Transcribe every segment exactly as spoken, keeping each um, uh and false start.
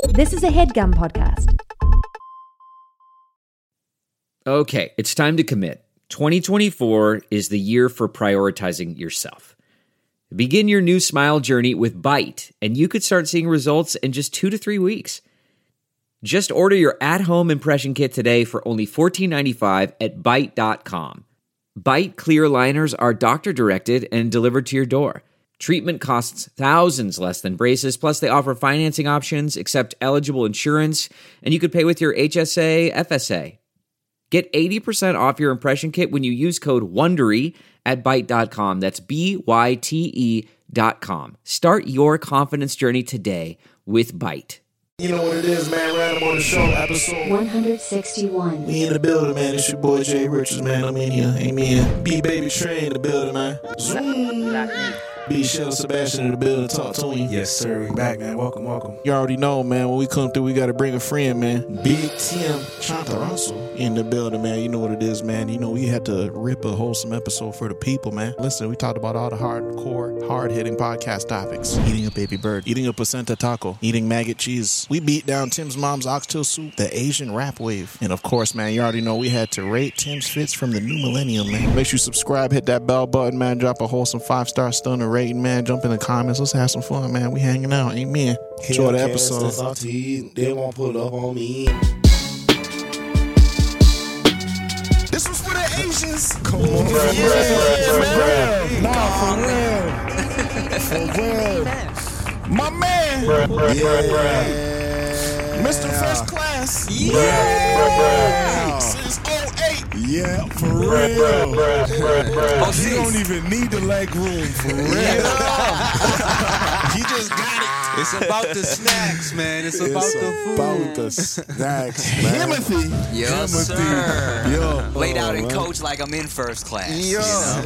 This is a HeadGum podcast. Okay, it's time to commit. twenty twenty-four is the year for prioritizing yourself. Begin your new smile journey with Byte, and you could start seeing results in just two to three weeks. Just order your at-home impression kit today for only fourteen ninety-five at byte dot com. Byte clear liners are doctor-directed and delivered to your door. Treatment costs thousands less than braces, plus they offer financing options, accept eligible insurance, and you could pay with your H S A, F S A. Get eighty percent off your impression kit when you use code WONDERY at byte dot com. That's B Y T E dot com. Start your confidence journey today with Byte. You know what it is, man. Random on the show, episode one sixty-one. We in the building, man. It's your boy Jay Richards, man. I'm in here. Amen. B Baby Trey in the building, man. Zoom. B Shell Sebastian in the building. Talk to him. Yes, sir. We back, man. Welcome, welcome. You already know, man. When we come through, we got to bring a friend, man. Big Tim Chantarangsu in the building, man. You know what it is, man. You know, we had to rip a wholesome episode for the people, man. Listen, we talked about all the hardcore, hard-hitting podcast topics. Eating a baby bird, eating a placenta taco, eating maggot cheese. We beat down Tim's mom's oxtail soup, the Asian rap wave. And of course, man, you already know we had to rate Tim's fits from the new millennium, man. Make sure you subscribe, hit that bell button, man. Drop a wholesome five-star stunner rating, man. Jump in the comments. Let's have some fun, man. We hanging out. Amen. Enjoy the episode. They won't pull up on me. This was for the Asians. Come on, for real. Nah, for real. For real. My man. Yeah. Mister First Class. Yeah. Yeah. Since oh eight. Yeah, for real. Oh, You don't even need the leg room, for real. He just got it. It's about the snacks, man. It's about It's the food. about the snacks, man. Timothy. Yes, Timothy. sir. Yo. Laid out Oh, in man. coach like I'm in first class. Yo. You know?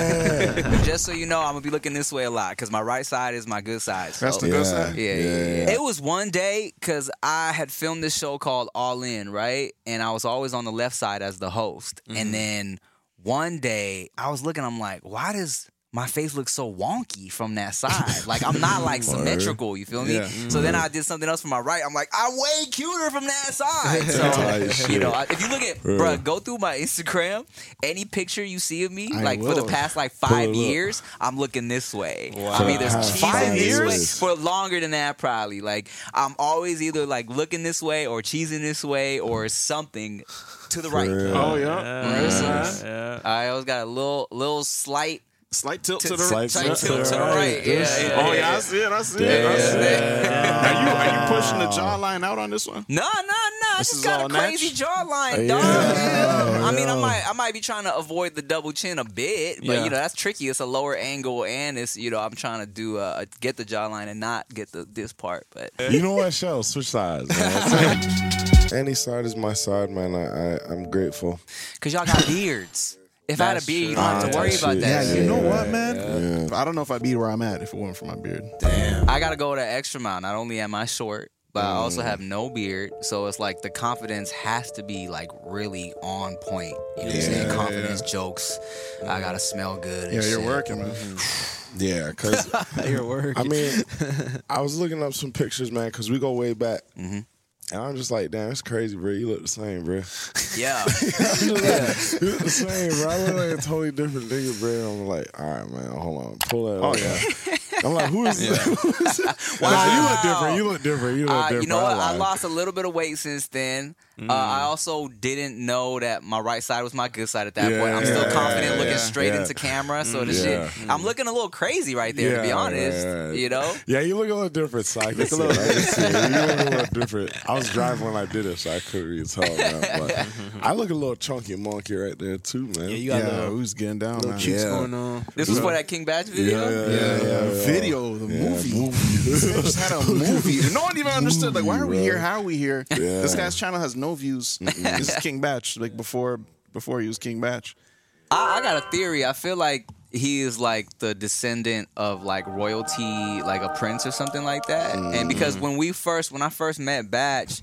Yeah. Just so you know, I'm going to be looking this way a lot because my right side is my good side. So. That's the good side? Yeah, yeah, yeah. It was one day because I had filmed this show called All In, right? And I was always on the left side as the host. Mm-hmm. And then one day I was looking, I'm like, why does my face looks so wonky from that side? Like, I'm not, like, symmetrical, you feel me? Yeah. So then I did something else from my right. I'm like, I'm way cuter from that side. Tight So, shit. you know, I- if you look at, Yeah. bruh, go through my Instagram, any picture you see of me, I like, for the will. past, like, Pull five it up. years, I'm looking this way. Wow. I'm either Five cheesing this way years? for longer than that, probably. Like, I'm always either, like, looking this way or cheesing this way or something to the right. real. Oh, yeah. Right side. I always got a little, little slight Slight tilt to, to the Slight slight tilt tilt to the right. right. Yeah, Yes. yeah, Oh, yeah. yeah, I see it. I see it. I see it. Yeah. Are you, are you pushing the jawline out on this one? No, no, no. I This just is got all a crazy natch? jawline, Yeah. dog. Yeah. I mean, I Yeah. might, I might be trying to avoid the double chin a bit, but Yeah. you know that's tricky. It's a lower angle, and it's you know I'm trying to do uh, get the jawline and not get the this part. But You know what, Shell? Switch sides, man. Any side is my side, man. I, I, I'm grateful. because y'all got beards. If I had a That's beard, you true. don't have Ah, to worry that about shit. that. Yeah, shit. you know what, man? Yeah. I don't know if I'd be where I'm at if it weren't for my beard. I gotta go the extra mile. Not only am I short, but I also have no beard, so it's like the confidence has to be like really on point. You know what I'm saying? Yeah, Confidence, jokes. I gotta smell good. And Yeah, you're shit. working, man. Yeah, because, You're working. I mean, I was looking up some pictures, man, because we go way back. Mm-hmm. And I'm just like, damn, it's crazy, bro. You look the same, bro. Yeah. You look the same, bro. I look like a totally different nigga, bro. I'm like, all right, man, hold on. Pull that Oh, up. yeah. I'm like, who is this? Who is this? Wow. Nah, you look different. You look different. You look Uh, different. you know what? I lied. lost a little bit of weight since then. Uh, I also didn't know that my right side was my good side at that Yeah, point. I'm still yeah, confident yeah, looking yeah. straight Yeah. into camera. So the Yeah. shit, I'm looking a little crazy right there, to be Yeah, honest. right, right. You know? Yeah, you look a little different, so I can see it. I can see it. You look a little different. I was driving when I did it, so I couldn't really tell now. But I look a little chunky monkey right there, too, man. Yeah, you Yeah, got the we was getting down, man. cheeks Yeah. going on. This was for that King Batch yeah, video? yeah, Yeah, yeah, yeah. yeah. Video, the Yeah, movie. movie. They just had a movie. No one even understood. Like, why are we Movie, here? bro. How are we here? Yeah. This guy's channel has no views. This is King Batch. Like before, before he was King Batch. I, I got a theory. I feel like he is like the descendant of like royalty, like a prince or something like that. And because when we first, when I first met Batch,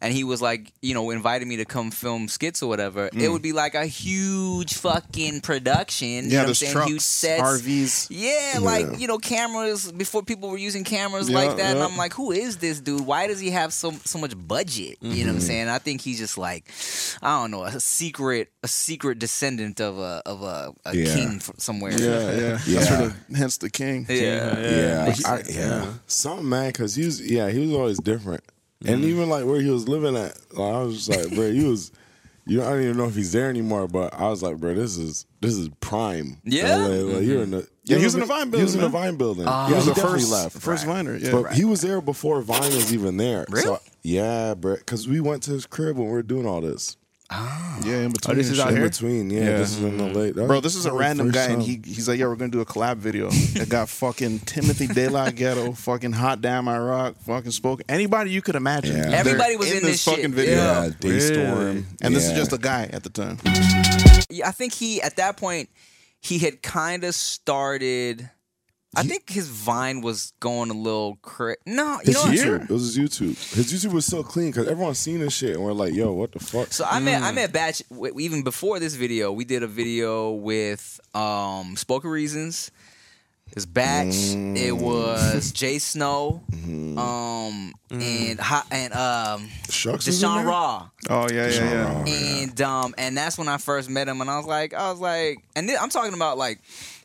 and he was like, you know, invited me to come film skits or whatever, mm. it would be like a huge fucking production. You yeah, know there's what I'm saying? trucks, Huge sets. R Vs. Yeah, like, you know, cameras, before people were using cameras Yeah, like that. yeah. And I'm like, who is this dude? Why does he have so so much budget? Mm-hmm. You know what I'm saying? I think he's just like, I don't know, a secret a secret descendant of a of a, a Yeah. king from somewhere. Yeah, yeah. Yeah. That's where the, hence the king. Yeah. Yeah, Makes I, sense. yeah. Something, man, because he was, yeah, he was always different. And even like where he was living at, like, I was just like, bro, he was, you know, I don't even know if he's there anymore, but I was like, bro, this is this is prime. Yeah? L A. Like, you're in the, Yeah, you he was know, in the Vine He was in building, the man. Vine building. Ah. He yeah, was he the definitely first, left. first Viner. Yeah. But he was there before Vine was even there. Really? So, yeah, bro, because we went to his crib when we were doing all this. yeah, in between. Oh, this and is shit. out In here? between, yeah, Yeah. this is in L A. That Bro, was this is a probably random first guy, and time. he he's like, "Yeah, we're gonna do a collab video." It got fucking Timothy De La Ghetto, fucking Hot Damn I Rock, fucking Spoken. Anybody you could imagine. Yeah. They're Everybody was in this this shit. fucking video. yeah, Daystorm. And this is Yeah. just a guy at the time. Yeah, I think he, at that point, he had kind of started. I think his Vine was going a little cra No, you His know what? YouTube. It was his YouTube. His YouTube was so clean because everyone's seen this shit and we're like, yo, what the fuck? So I met I met Batch w- even before this video. We did a video with um, Spoken Reasons. It was Batch. It was Jay Snow, um, and Ho- and um, Shucks was in Deshaun there? Raw. Oh yeah, yeah, yeah. Oh, yeah. And um and that's when I first met him, and I was like, I was like, and then I'm talking about like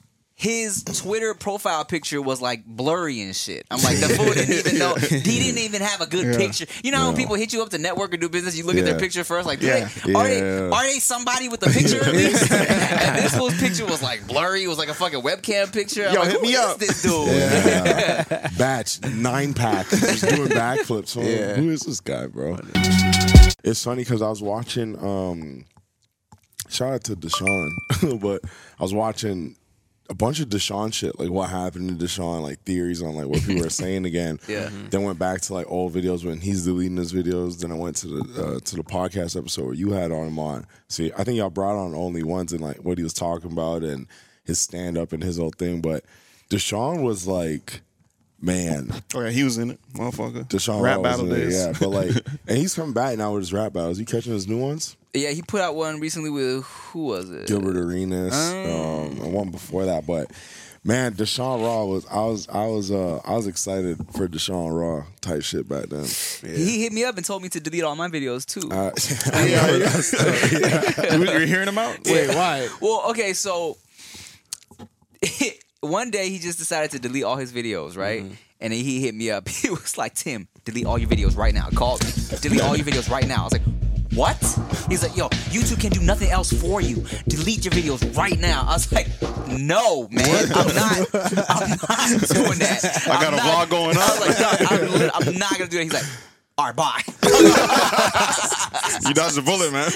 his Twitter profile picture was like blurry and shit. I'm like, the fool didn't even know. He didn't even have a good Yeah. picture. You know how when Yeah. people hit you up to network or do business, you look at their Yeah. picture first, like, do Yeah. they, are they Yeah. are they somebody with a picture at least? And this fool's picture was like blurry. It was like a fucking webcam picture. I'm Yo, like, hit who me is up. this dude? Yeah. Batch, nine pack, just doing backflips. So Yeah. who is this guy, bro? It's funny because I was watching, um, shout out to Deshaun, but I was watching a bunch of Deshaun shit, like what happened to Deshaun, like theories on like what people were saying again. Yeah. Then went back to like old videos when he's deleting his videos. Then I went to the uh, to the podcast episode where you had on him on. See, I think y'all brought on Only Ones and like what he was talking about and his stand up and his whole thing. But Deshaun was like, man, Oh yeah, he was in it, motherfucker. Deshaun Rap Raw battle was in there, days. yeah. But like, and he's coming back now with his rap battles. You catching his new ones? Yeah, he put out one recently with who was it? Gilbert Arenas, um, and one before that. But man, Deshaun Raw was I was I was uh I was excited for Deshaun Raw type shit back then. He hit me up and told me to delete all my videos too. Uh, You were hearing him out? Wait, why? Well, okay, so one day he just decided to delete all his videos, right? And then he hit me up. He was like, Tim, delete all your videos right now. Call me. Delete all your videos right now. I was like, what? He's like, yo, YouTube can do nothing else for you. Delete your videos right now. I was like, no, man. I'm not I'm not doing that. I got I'm a not- vlog going I on. was like, no, I'm, lit- I'm not gonna do that. He's like, all right, bye. You dodged a bullet, man.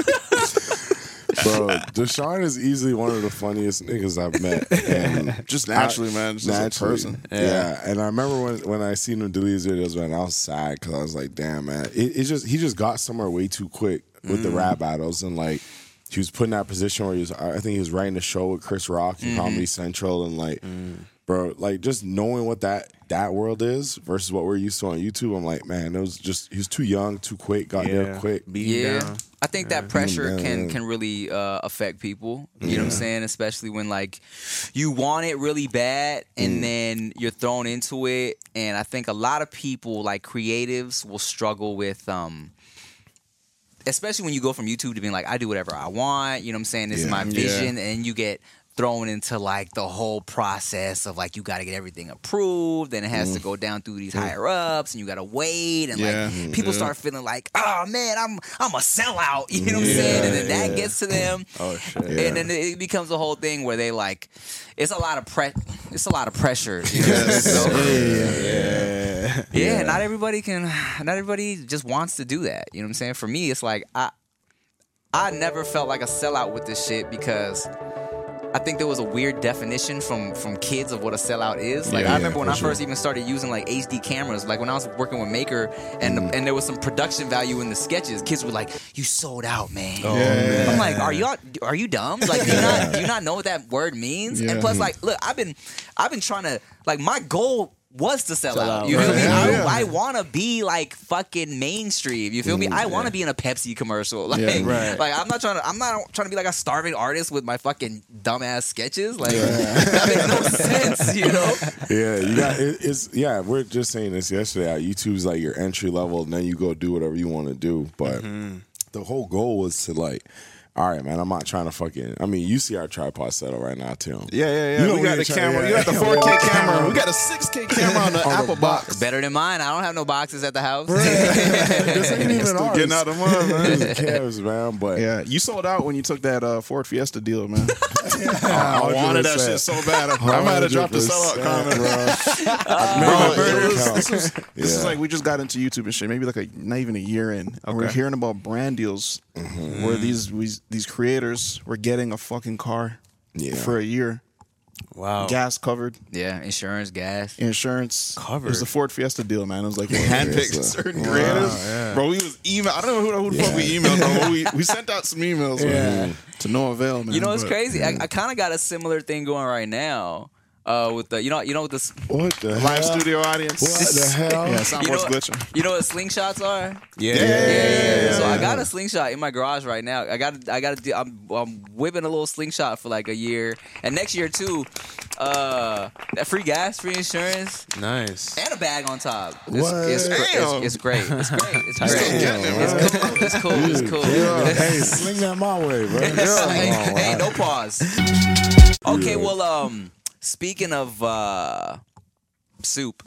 Bro, Deshaun is easily one of the funniest niggas I've met. And Just naturally, I- man. Just as a naturally. person. Yeah. And I remember when, when I seen him delete his videos, man, I was sad because I was like, damn, man. It, it just he just got somewhere way too quick with the rap battles. And like, he was put in that position where he was, I think he was writing a show with Chris Rock and Comedy Central. And like, bro, like just knowing what that that world is versus what we're used to on YouTube, I'm like, man, it was just, he was too young, too quick, got there quick. Beat him Yeah, down. I think that pressure Yeah, can yeah. can really uh, affect people. You know what I'm saying? Especially when like you want it really bad and then you're thrown into it. And I think a lot of people, like creatives, will struggle with, um, especially when you go from YouTube to being like, I do whatever I want. You know what I'm saying? This is Yeah. my Yeah. vision, and you get thrown into like the whole process of like you got to get everything approved, and it has to go down through these higher ups, and you got to wait, and Yeah. like people start feeling like, oh man, I'm I'm a sellout, you know what I'm saying? And then that gets to them, Oh shit. and then it becomes a whole thing where they like, it's a lot of pre, it's a lot of pressure. You know? So, Yeah. yeah, not everybody can, not everybody just wants to do that. You know what I'm saying? For me, it's like I, I never felt like a sellout with this shit because I think there was a weird definition from from kids of what a sellout is. Like Yeah, I remember when for I sure. first even started using like H D cameras, like when I was working with Maker, and Mm. the, and there was some production value in the sketches. Kids were like, "You sold out, man." Yeah. I'm like, "Are you are you dumb? Like, do you not do you not know what that word means?" Yeah. And plus, like, look, I've been I've been trying to like my goal was to sell, Sell out. out, You feel right. me? Yeah. I, I want to be like fucking mainstream. You feel me? I want to be in a Pepsi commercial. Like, Yeah, right. like I'm not trying to. I'm not trying to be like a starving artist with my fucking dumbass sketches. Like that makes no sense. You know? Yeah, you got it, it's yeah. We're just saying this yesterday. YouTube's like your entry level, and then you go do whatever you want to do. But the whole goal was to like, all right, man. I'm not trying to fucking. I mean, you see our tripod setup right now too. Yeah, yeah, yeah. You know we we got the ain't trying- camera. yeah. You got the four K camera. We got a six K camera on the Apple box. Better than mine. I don't have no boxes at the house. This ain't even Still ours. getting out of mud, man. Who cares, man? But Yeah, you sold out when you took that uh, Ford Fiesta deal, man. I I wanted that shit so bad. I, I might have dropped a sellout comment, bro. Bro, it was- this was this is Yeah. like we just got into YouTube and shit. Maybe like a not even a year in. And we're hearing about brand deals where these we, these creators were getting a fucking car Yeah. for a year, Wow. gas covered, Yeah, insurance, gas. insurance Covered. It was the Ford Fiesta deal, man. It was like we handpicked Fiesta. certain creators, bro. We was email. I don't know who, who the fuck we emailed, bro. but We we sent out some emails, man, to no avail, man. You know, it's but- crazy. I, I kind of got a similar thing going right now. Uh, with the you know you know with the what the Live hell? studio audience. What the hell? Yeah, you soundboard's know, glitching. you know what slingshots are? Yeah. Yeah, yeah, yeah, yeah, So I yeah. got a slingshot in my garage right now. I got I got to I'm I'm whipping a little slingshot for like a year, and next year too. Uh, that free gas, free insurance, Nice. and a bag on top. It's, What? it's, gr- it's, Damn. it's great. It's great. It's Still great. getting it, It's man. cool. It's cool. It's cool. Yeah. Hey, sling that my way, bro. hey, Oh, hey, wow. no pause. Okay, well, um, speaking of uh, soup.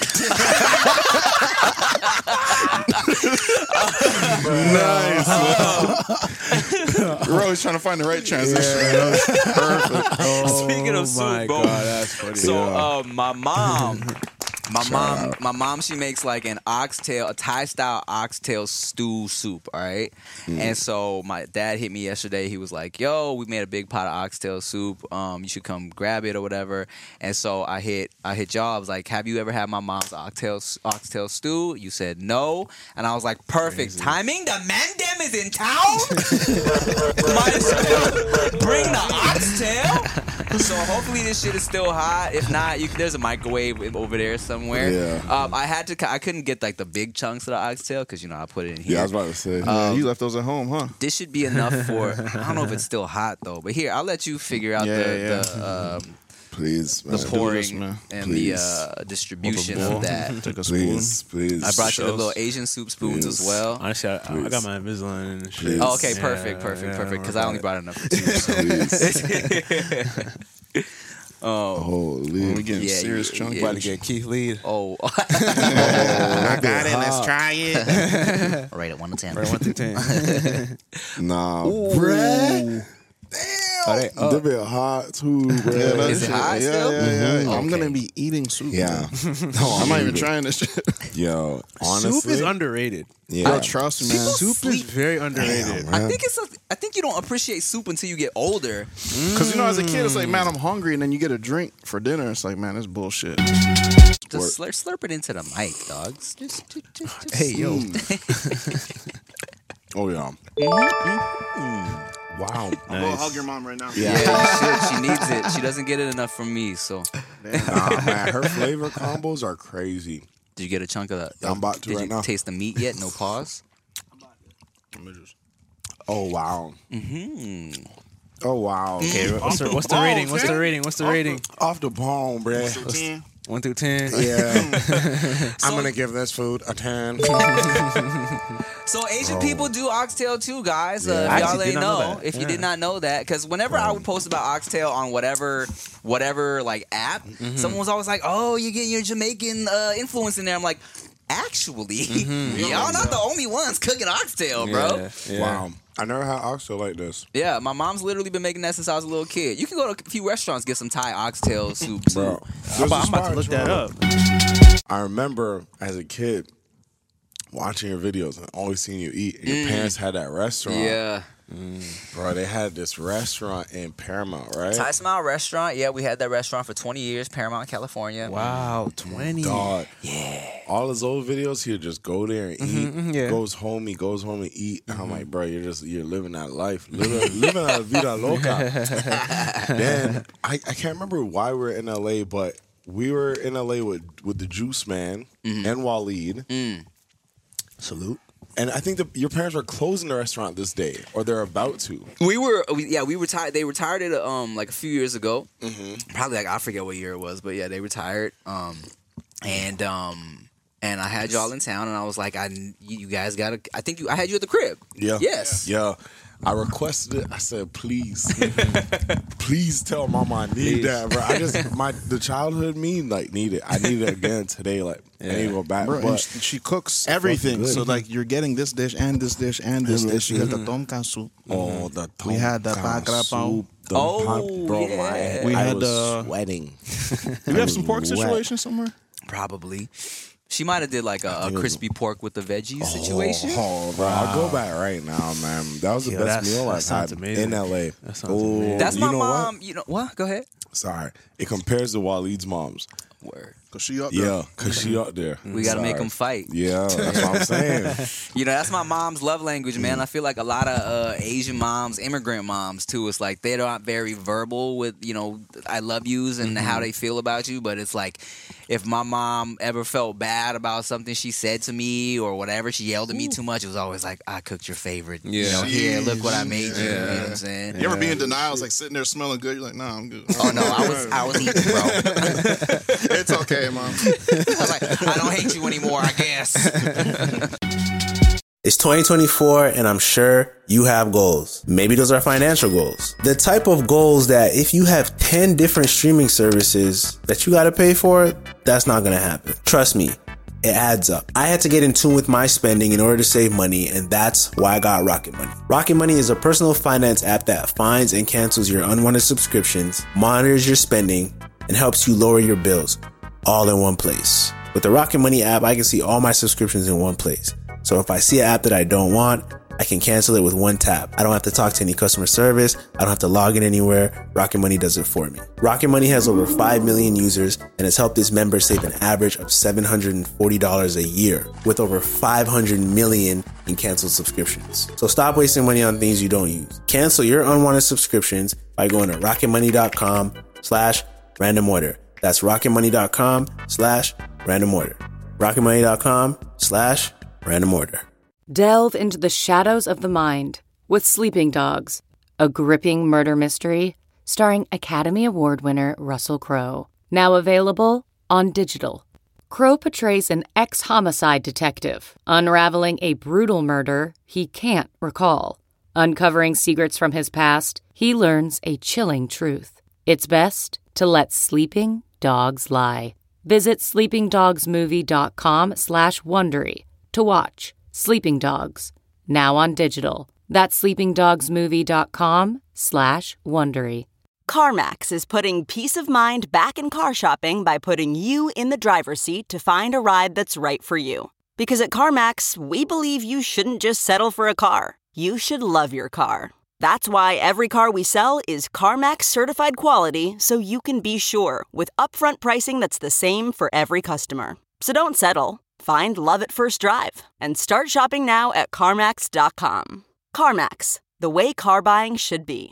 We're always trying to find the right transition. Perfect. Speaking of soup, Oh my bro. God, that's funny. So, uh, my mom, my mom, my mom, she makes like an oxtail, a Thai style oxtail stew soup. All right, and so my dad hit me yesterday. He was like, "Yo, we made a big pot of oxtail soup. Um, you should come grab it or whatever." And so I hit, I hit y'all. I was like, "Have you ever had my mom's oxtail oxtail stew?" You said no, and I was like, "Perfect timing. The man dem is in town. Might as well bring the oxtail." So hopefully this shit is still hot. If not, you can, there's a microwave over there somewhere. Yeah. Um, I had to. I couldn't get like the big chunks of the oxtail because you know I put it in here. Yeah, I was about to say. Yeah, you left those at home, huh? This should be enough for. I don't know if it's still hot though, but here I'll let you figure out Yeah, the yeah. the, um, please, man. the pouring man. and Please. the uh, distribution Bowl. of that. Take a spoon. Please, please. I brought you the Shells. little Asian soup spoons Please. as well. Honestly, I, I got my Invisalign and shit. Please. Oh, okay, Yeah, perfect, perfect, yeah, perfect. Because I'm I only right. brought enough for two. So. Please. Oh, Holy. We getting Yeah, serious yeah, chunky. yeah. About to get Keith Lead. oh. I got it. Let's try it. Rate it one to ten. Right, one through ten. Nah, bruh. Damn. Oh, they up. They bit hot too, Yeah, bruh. that Is it shit- hot yeah, still? Yeah, yeah, yeah. I'm Okay. gonna be eating soup. Yeah. man. No, I'm not even leaving. trying this shit. Yo, honestly. Soup is underrated. Yeah. Yo, trust me, man. Soup is sleep. very underrated. Damn, I man. think it's. A, I think you don't appreciate soup until you get older. Because you know, as a kid, it's like, man, I'm hungry, and then you get a drink for dinner. It's like, man, that's bullshit. Just slurp, slurp it into the mic, dogs. Just, just, just, just Hey, yo. Oh, yeah. Mm-hmm. Wow. I'm gonna hug your mom right now. Yeah, you should. She needs it. She doesn't get it enough from me. So, Nah, man. Her flavor combos are crazy. did you get a chunk of the? I'm about to Did right you now. taste the meat yet? No pause. Oh, wow. Mm-hmm. Oh, wow. Okay, what's the, what's the rating? What's the rating? What's the rating? Off the bone, bruh. One through ten. Yeah. I'm going to give this food a ten. So Asian people do oxtail too, guys. Uh, I if y'all actually did ain't not know know, that. if you Yeah. did not know that, because whenever I would post about oxtail on whatever, whatever like app, Mm-hmm. someone was always like, "Oh, you get your Jamaican uh, influence in there." I'm like, actually, Mm-hmm. y'all not the only ones cooking oxtail, bro. Yeah, yeah. Wow. I never had oxtail like this. Yeah, my mom's literally been making that since I was a little kid. You can go to a few restaurants get some Thai oxtail soup too. Bro. I'm about, I'm about to look that up. I remember as a kid watching your videos and always seeing you eat. And your parents had that restaurant. Yeah. Bro, they had this restaurant in Paramount, right? Thai Smile Restaurant. Yeah, we had that restaurant for twenty years, Paramount, California. Wow, twenty. God. Yeah. All his old videos, he'd just go there and eat. mhm, yeah. Goes home, he goes home and eat. And I'm like, bro, you're just you're living that life. Living, living that vida loca. Then I, I can't remember why we were in L A, but we were in L A with with the Juice Man Mm-hmm. and Waleed. Mm. Salute. And I think the, your parents are closing the restaurant this day, or they're about to. We were, we, yeah, we retired. They retired it um like a few years ago. Mm-hmm. Probably like I forget what year it was, but yeah, they retired. Um, and um, and I had y'all in town, and I was like, I, you guys gotta. I think you, I had you at the crib. Yeah. Yes. Yeah. I requested it. I said, please, please tell mama I need that, bro. I just my the childhood me like need it. I need it again today. Like I need to go back. Bro, and But she, she cooks everything. good. So like you're getting this dish and this dish and this dish. You got the tom kha soup. oh, the We had the tom pa kha krapao. soup, the Oh, pa- bro, yeah. my, We I had was the- sweating. Do we have some pork situation somewhere? Probably. She might have did like a, a crispy pork with the veggies situation. Oh, bro, I'll go back right now, man. That was the Yo, best that's- meal that I've sounds had amazing. in L A. That sounds Oh, amazing. That's you my know mom. What? You know what? Go ahead. Sorry, it compares to Waleed's mom's. Word. Cause she up there. Yeah, cause she up there. We gotta make Sorry. them fight. Yeah, that's what I'm saying. You know, that's my mom's love language, man. I feel like a lot of uh, Asian moms, immigrant moms too, it's like they're not very verbal with, you know, I love yous and how they feel about you. But it's like if my mom ever felt bad about something she said to me or whatever, she yelled at me too much, it was always like, I cooked your favorite. You Yeah. know, here, look what I made you. You know Yeah. what I'm saying? You ever be in denial? It's like sitting there smelling good. You're like, nah, I'm good. Oh no, I was I was eating, bro. It's okay, mom. I was like, I don't hate you anymore, I guess. It's twenty twenty-four and I'm sure you have goals. Maybe those are financial goals. The type of goals that if you have ten different streaming services that you gotta pay for, that's not gonna happen. Trust me, it adds up. I had to get in tune with my spending in order to save money, and that's why I got Rocket Money. Rocket Money is a personal finance app that finds and cancels your unwanted subscriptions, monitors your spending, and helps you lower your bills all in one place. With the Rocket Money app, I can see all my subscriptions in one place. So if I see an app that I don't want, I can cancel it with one tap. I don't have to talk to any customer service. I don't have to log in anywhere. Rocket Money does it for me. Rocket Money has over five million users and has helped its members save an average of seven hundred forty dollars a year with over five hundred million in canceled subscriptions. So stop wasting money on things you don't use. Cancel your unwanted subscriptions by going to rocketmoney.com slash random order. That's rocketmoney.com slash random order. rocketmoney.com slash random order. Delve into the shadows of the mind with Sleeping Dogs, a gripping murder mystery starring Academy Award winner Russell Crowe. Now available on digital. Crowe portrays an ex-homicide detective unraveling a brutal murder he can't recall. Uncovering secrets from his past, he learns a chilling truth. It's best to let sleeping dogs lie. Visit sleepingdogsmovie.com slash Wondery to watch Sleeping Dogs, now on digital. That's sleepingdogsmovie.com slash Wondery. CarMax is putting peace of mind back in car shopping by putting you in the driver's seat to find a ride that's right for you. Because at CarMax, we believe you shouldn't just settle for a car. You should love your car. That's why every car we sell is CarMax certified quality, so you can be sure with upfront pricing that's the same for every customer. So don't settle. Find love at first drive and start shopping now at CarMax dot com. CarMax, the way car buying should be.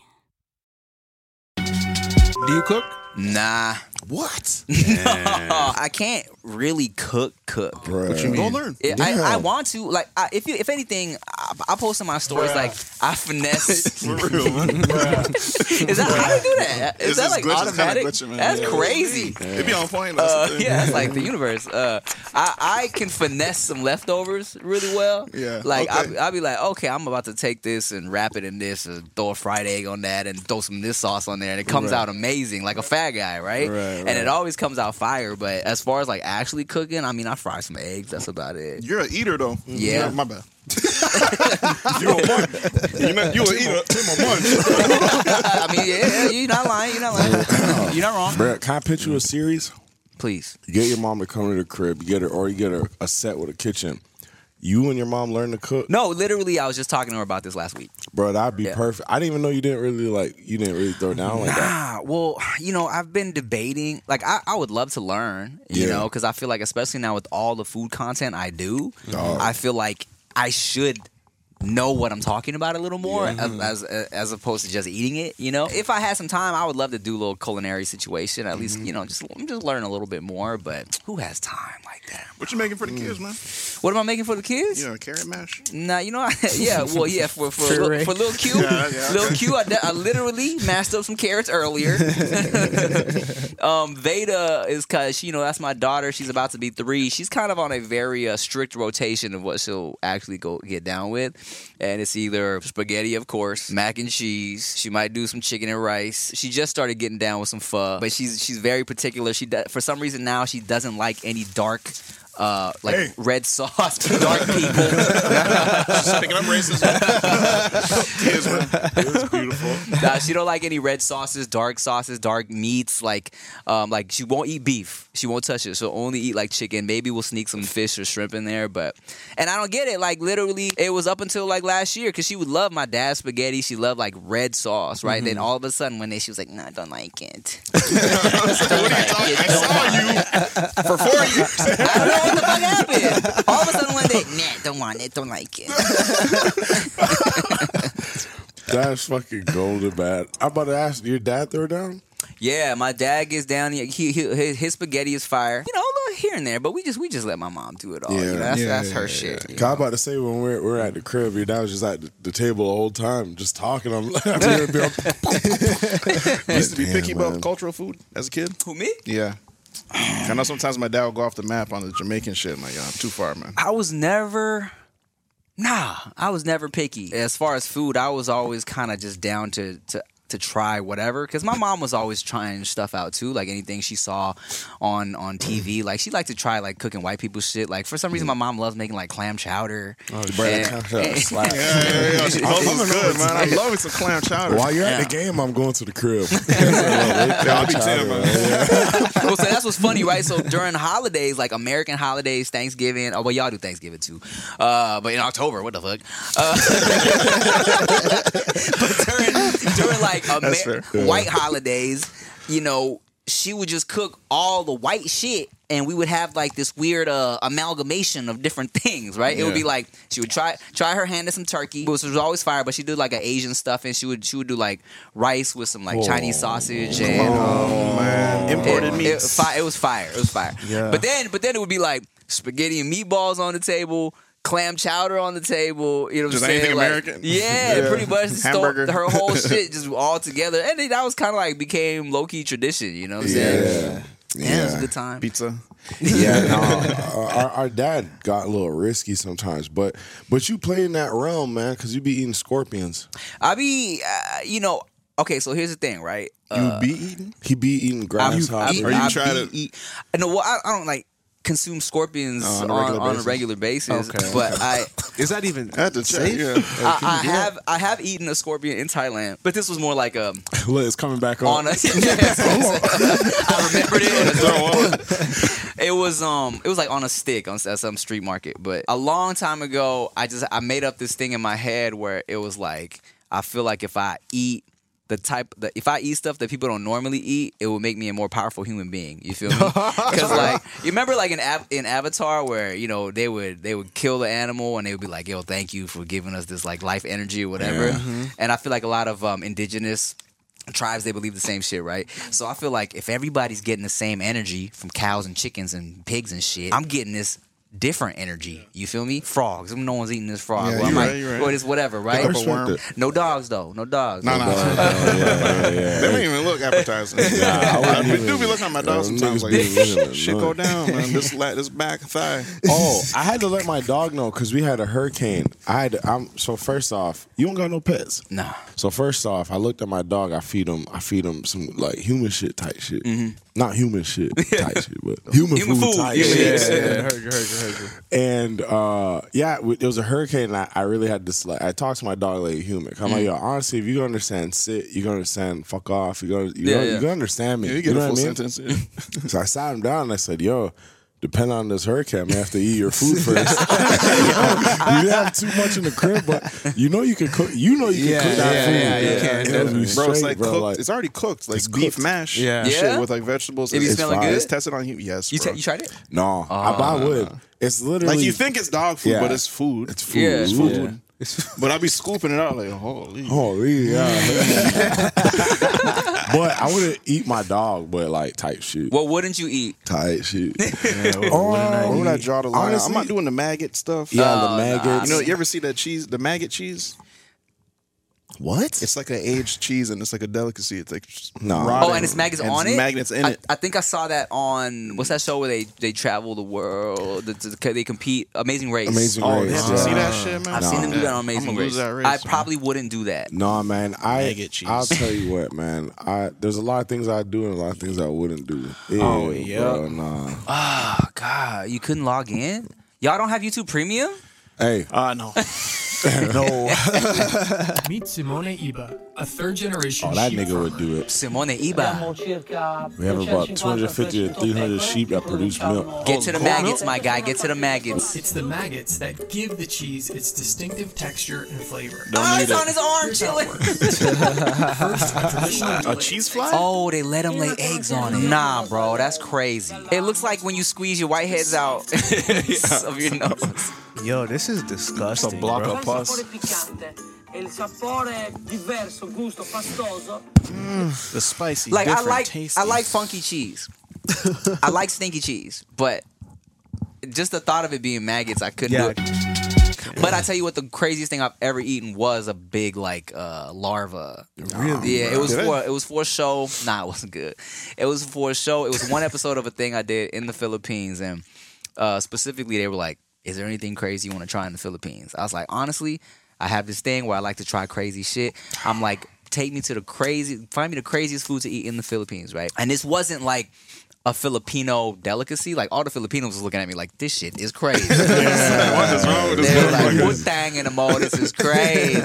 Do you cook? Nah. What? I can't really cook cook. What you mean? Go learn. It, I, I want to like I, if you if anything I, I post in my stories Bruh. like I finesse. For real, man. Is that how do you do that? Is It's that just like glitch- it's kinda automatic? glitching, man. That's Yeah. crazy. It be on point. That's Uh, the thing. yeah, that's like the universe. Uh, I I can finesse some leftovers really well. Yeah, like okay. I'll, I'll be like, okay, I'm about to take this and wrap it in this, and throw a fried egg on that, and throw some this sauce on there, and it comes Right. out amazing, like a fat guy, right? Right, And right. it always comes out fire. But as far as like actually cooking, I mean, I fry some eggs. That's about it. You're an eater, though. Yeah. My bad. you a munch. You know, you an eater. Tim a munch. I mean, yeah, yeah, you're not lying. You're not lying. You're not wrong. Bruh, can I pitch you a series? Please. You get your mom to come to the crib, you get her, or you get her a set with a kitchen. You and your mom learn to cook, No, literally, I was just talking to her about this last week. bro. That'd be Yeah. perfect. I didn't even know you didn't really like. You didn't really throw down like that. Ah, well, you know, I've been debating. Like, I, I would love to learn, you Yeah. know, because I feel like, especially now with all the food content I do, Dog. I feel like I should know what I'm talking about a little more as, as as opposed to just eating it, you know. If I had some time, I would love to do a little culinary situation. At least, you know, just just learn a little bit more. But who has time like that? What you making for the kids, man? What am I making for the kids? You know, carrot mash. Nah, you know, I, yeah, well, yeah, for for Puree. little, for little Q, Yeah, yeah, little okay. Q, I, I literally mashed up some carrots earlier. um, Veda is cause you know that's my daughter. She's about to be three. She's kind of on a very uh, strict rotation of what she'll actually go get down with, and it's either spaghetti, of course, mac and cheese. She might do some chicken and rice. She just started getting down with some pho, but she's she's very particular. She does, for some reason now she doesn't like any dark. Uh, like Hey. red sauce, dark people. Just picking up racism. Kids, man. It's beautiful. Nah, she don't like any red sauces, dark sauces, dark meats. Like, um, like she won't eat beef. She won't touch it. She'll only eat like chicken. Maybe we'll sneak some fish or shrimp in there. But, and I don't get it. Like literally, it was up until like last year because she would love my dad's spaghetti. She loved like red sauce, right? Then all of a sudden one day she was like, "No, I don't like it." What are you talking? I saw you for four years. I don't know what the fuck happened. All of a sudden one day, nah, don't want it, don't like it. That's fucking golden, man. I'm about to ask, your dad throw down? Yeah, my dad gets down. He, he, he his, his spaghetti is fire. You know, a little here and there, but we just we just let my mom do it all. Yeah. You know, that's Yeah, that's yeah, her yeah, shit. you Cause I'm know? about to say when we're we're at the crib, your dad was just at the, the table the whole time, just talking. I'm like, I'm here to be You used to be Damn, picky man. about cultural food as a kid? Who, me? Yeah. I know sometimes my dad would go off the map on the Jamaican shit. I'm like, yo, I'm too far, man. I was never. Nah, I was never picky. As far as food, I was always kind of just down to to. to try whatever, because my mom was always trying stuff out too, like anything she saw on on T V. Like she liked to try like cooking white people shit. Like for some reason, my mom loves making like clam chowder. bro, that clam chowder slap. Yeah, yeah, yeah. She I'm loves coming good, over man. I today. love me some clam chowder. While you're Yeah. at the game, I'm going to the crib. Yeah, I'll be Tim, man. Well, so that's what's funny, right? So during holidays, like American holidays, Thanksgiving. Oh, well, y'all do Thanksgiving too, uh, but in October, what the fuck? Uh, but during during like That's Amer- fair. white holidays, you know, she would just cook all the white shit, and we would have like this weird uh, amalgamation of different things, right? It would Yeah. be like she would try try her hand at some turkey, which was always fire, but she did like an Asian stuff, and she would she would do like rice with some like Chinese sausage and. Oh, man. Imported It, it, meats. fi- it was fire. It was fire. Yeah. But then, but then it would be like spaghetti and meatballs on the table, clam chowder on the table. You know what Just I'm saying? anything Like, American? Yeah, Yeah. pretty much. Just Hamburger. stole her whole shit just all together, and then that was kind of like became low key tradition. You know what I'm saying? Yeah. Yeah, it was a good time. Pizza. Yeah, no, uh, our, our dad got a little risky sometimes, but but you play in that realm, man, because you be eating scorpions. I be, uh, you know, okay. So here's the thing, right? You be eating? He be eating I- grasshoppers. Or you I try be to- eat- No, well, I, I don't like consume scorpions Oh, on, on a regular on a basis. regular basis, Okay. but I. Is that even I had to check. safe? Yeah. I, I have I have eaten a scorpion in Thailand, but this was more like a Look, it's coming back on. on a. I remembered it. It was um it was like on a stick on at some street market, but a long time ago, I just I made up this thing in my head where it was like I feel like if I eat the type that if I eat stuff that people don't normally eat, it will make me a more powerful human being. You feel me? Because like you remember like in Av- in Avatar where you know they would they would kill the animal and they would be like, yo, thank you for giving us this like life energy or whatever. And I feel like a lot of um, indigenous tribes, they believe the same shit, right? So I feel like if everybody's getting the same energy from cows and chickens and pigs and shit, I'm getting this different energy. You feel me? Frogs. No one's eating this frog. Yeah, well, I'm you're like, right, you're right. well, it's whatever, right? I respect it. No dogs though. No dogs. No, no, Oh, yeah, yeah, yeah. They don't even look appetizing. Nah, I wouldn't I do even- be looking at my dog Them sometimes niggas like, be looking at shit none. go down, man. This la- this back thigh. Oh, I had to let my dog know because we had a hurricane. I had to, I'm so first off, you don't got no pets. Nah. So first off, I looked at my dog. I feed him. I feed him some like human shit type shit. Not human shit type shit, but human, Human food, food, type yeah, shit. Yeah, yeah, yeah. Heard you, heard you, heard you. And uh, yeah, w- there was a hurricane. And I, I really had to. Like, I talked to my dog like a human. I'm like, yo, honestly, if you gonna understand, sit. You gonna understand, fuck off. You gonna, you Yeah, gonna, yeah. you gonna understand me. Yeah, you get know a full what I mean? sentence. Yeah. So I sat him down and I said, yo, depending on this hurricane, I may have to eat your food first. You have too much in the crib, but you know you can cook. You know you can Yeah, cook that yeah, food. yeah, you can, It'll be definitely. Bro, it's straight, like bro, cooked. like- it's already cooked. Like It's beef cooked. mash. Yeah. and shit Yeah? with like vegetables. It be It's smelling fire. good? It's tested on you. Yes, You, bro. ta- you tried it? No, I, but I would. It's literally Like you think it's dog food, Yeah. but it's food. it's food. Yeah, it's food. Yeah. But I be scooping it out like, holy. Holy, yeah. But I wouldn't eat my dog, but like type shit. What wouldn't you eat? Type shit. Yeah, where, where, did I, where would I draw the line? Honestly, I'm not doing the maggot stuff. Yeah, Oh, the maggots. You know, you ever see that cheese, the maggot cheese? What? It's like an aged cheese and it's like a delicacy. It's like No. rotting. Oh, and it's maggots And on it's it? Magnets in I, it. I think I saw that on, what's that show where they, they travel the world? The, the, they compete? Amazing Race. Amazing Oh, Race. they have to yeah. see that shit, man. I've No. seen them do that on I'm Amazing gonna Race. lose that race, I man. probably wouldn't do that. No, man. I Maggot cheese. I'll tell you what, man. I there's a lot of things I do and a lot of things I wouldn't do. Yeah, Oh, bro, yeah. Nah. Oh, God. You couldn't log in? Y'all don't have YouTube Premium? Hey, Ah, no. no. Meet Simone Iba, a third generation Oh, that sheep nigga would farmer. do it. Simone Iba. We have about two hundred fifty to three hundred sheep that produce milk. Get to the maggots, my guy. Get to the maggots. It's the maggots that give the cheese its distinctive texture and flavor. Oh, it's on his arm Here's how it chilling. works. First, a traditional A cheese fly? Oh, they let him lay eggs on it. Nah, bro, that's crazy. It looks like when you squeeze your whiteheads out of your nose. Yo, this is disgusting. It's a block bro. of pus. The spicy, Like I different, like, tasty. I like funky cheese. I like stinky cheese, but just the thought of it being maggots, I couldn't Yeah. do it. But I tell you what, the craziest thing I've ever eaten was a big like uh, larva. Really? Yeah, it was Did for it? it was for a show. Nah, it wasn't good. It was for a show. It was one episode of a thing I did in the Philippines, and uh, specifically they were like, "Is there anything crazy you want to try in the Philippines?" I was like, honestly, I have this thing where I like to try crazy shit. I'm like, take me to the crazy, find me the craziest food to eat in the Philippines, right? And this wasn't like a Filipino delicacy. Like all the Filipinos was looking at me like, this shit is crazy. What is wrong with this They were like, motherfucker? putang in the mo, this is crazy.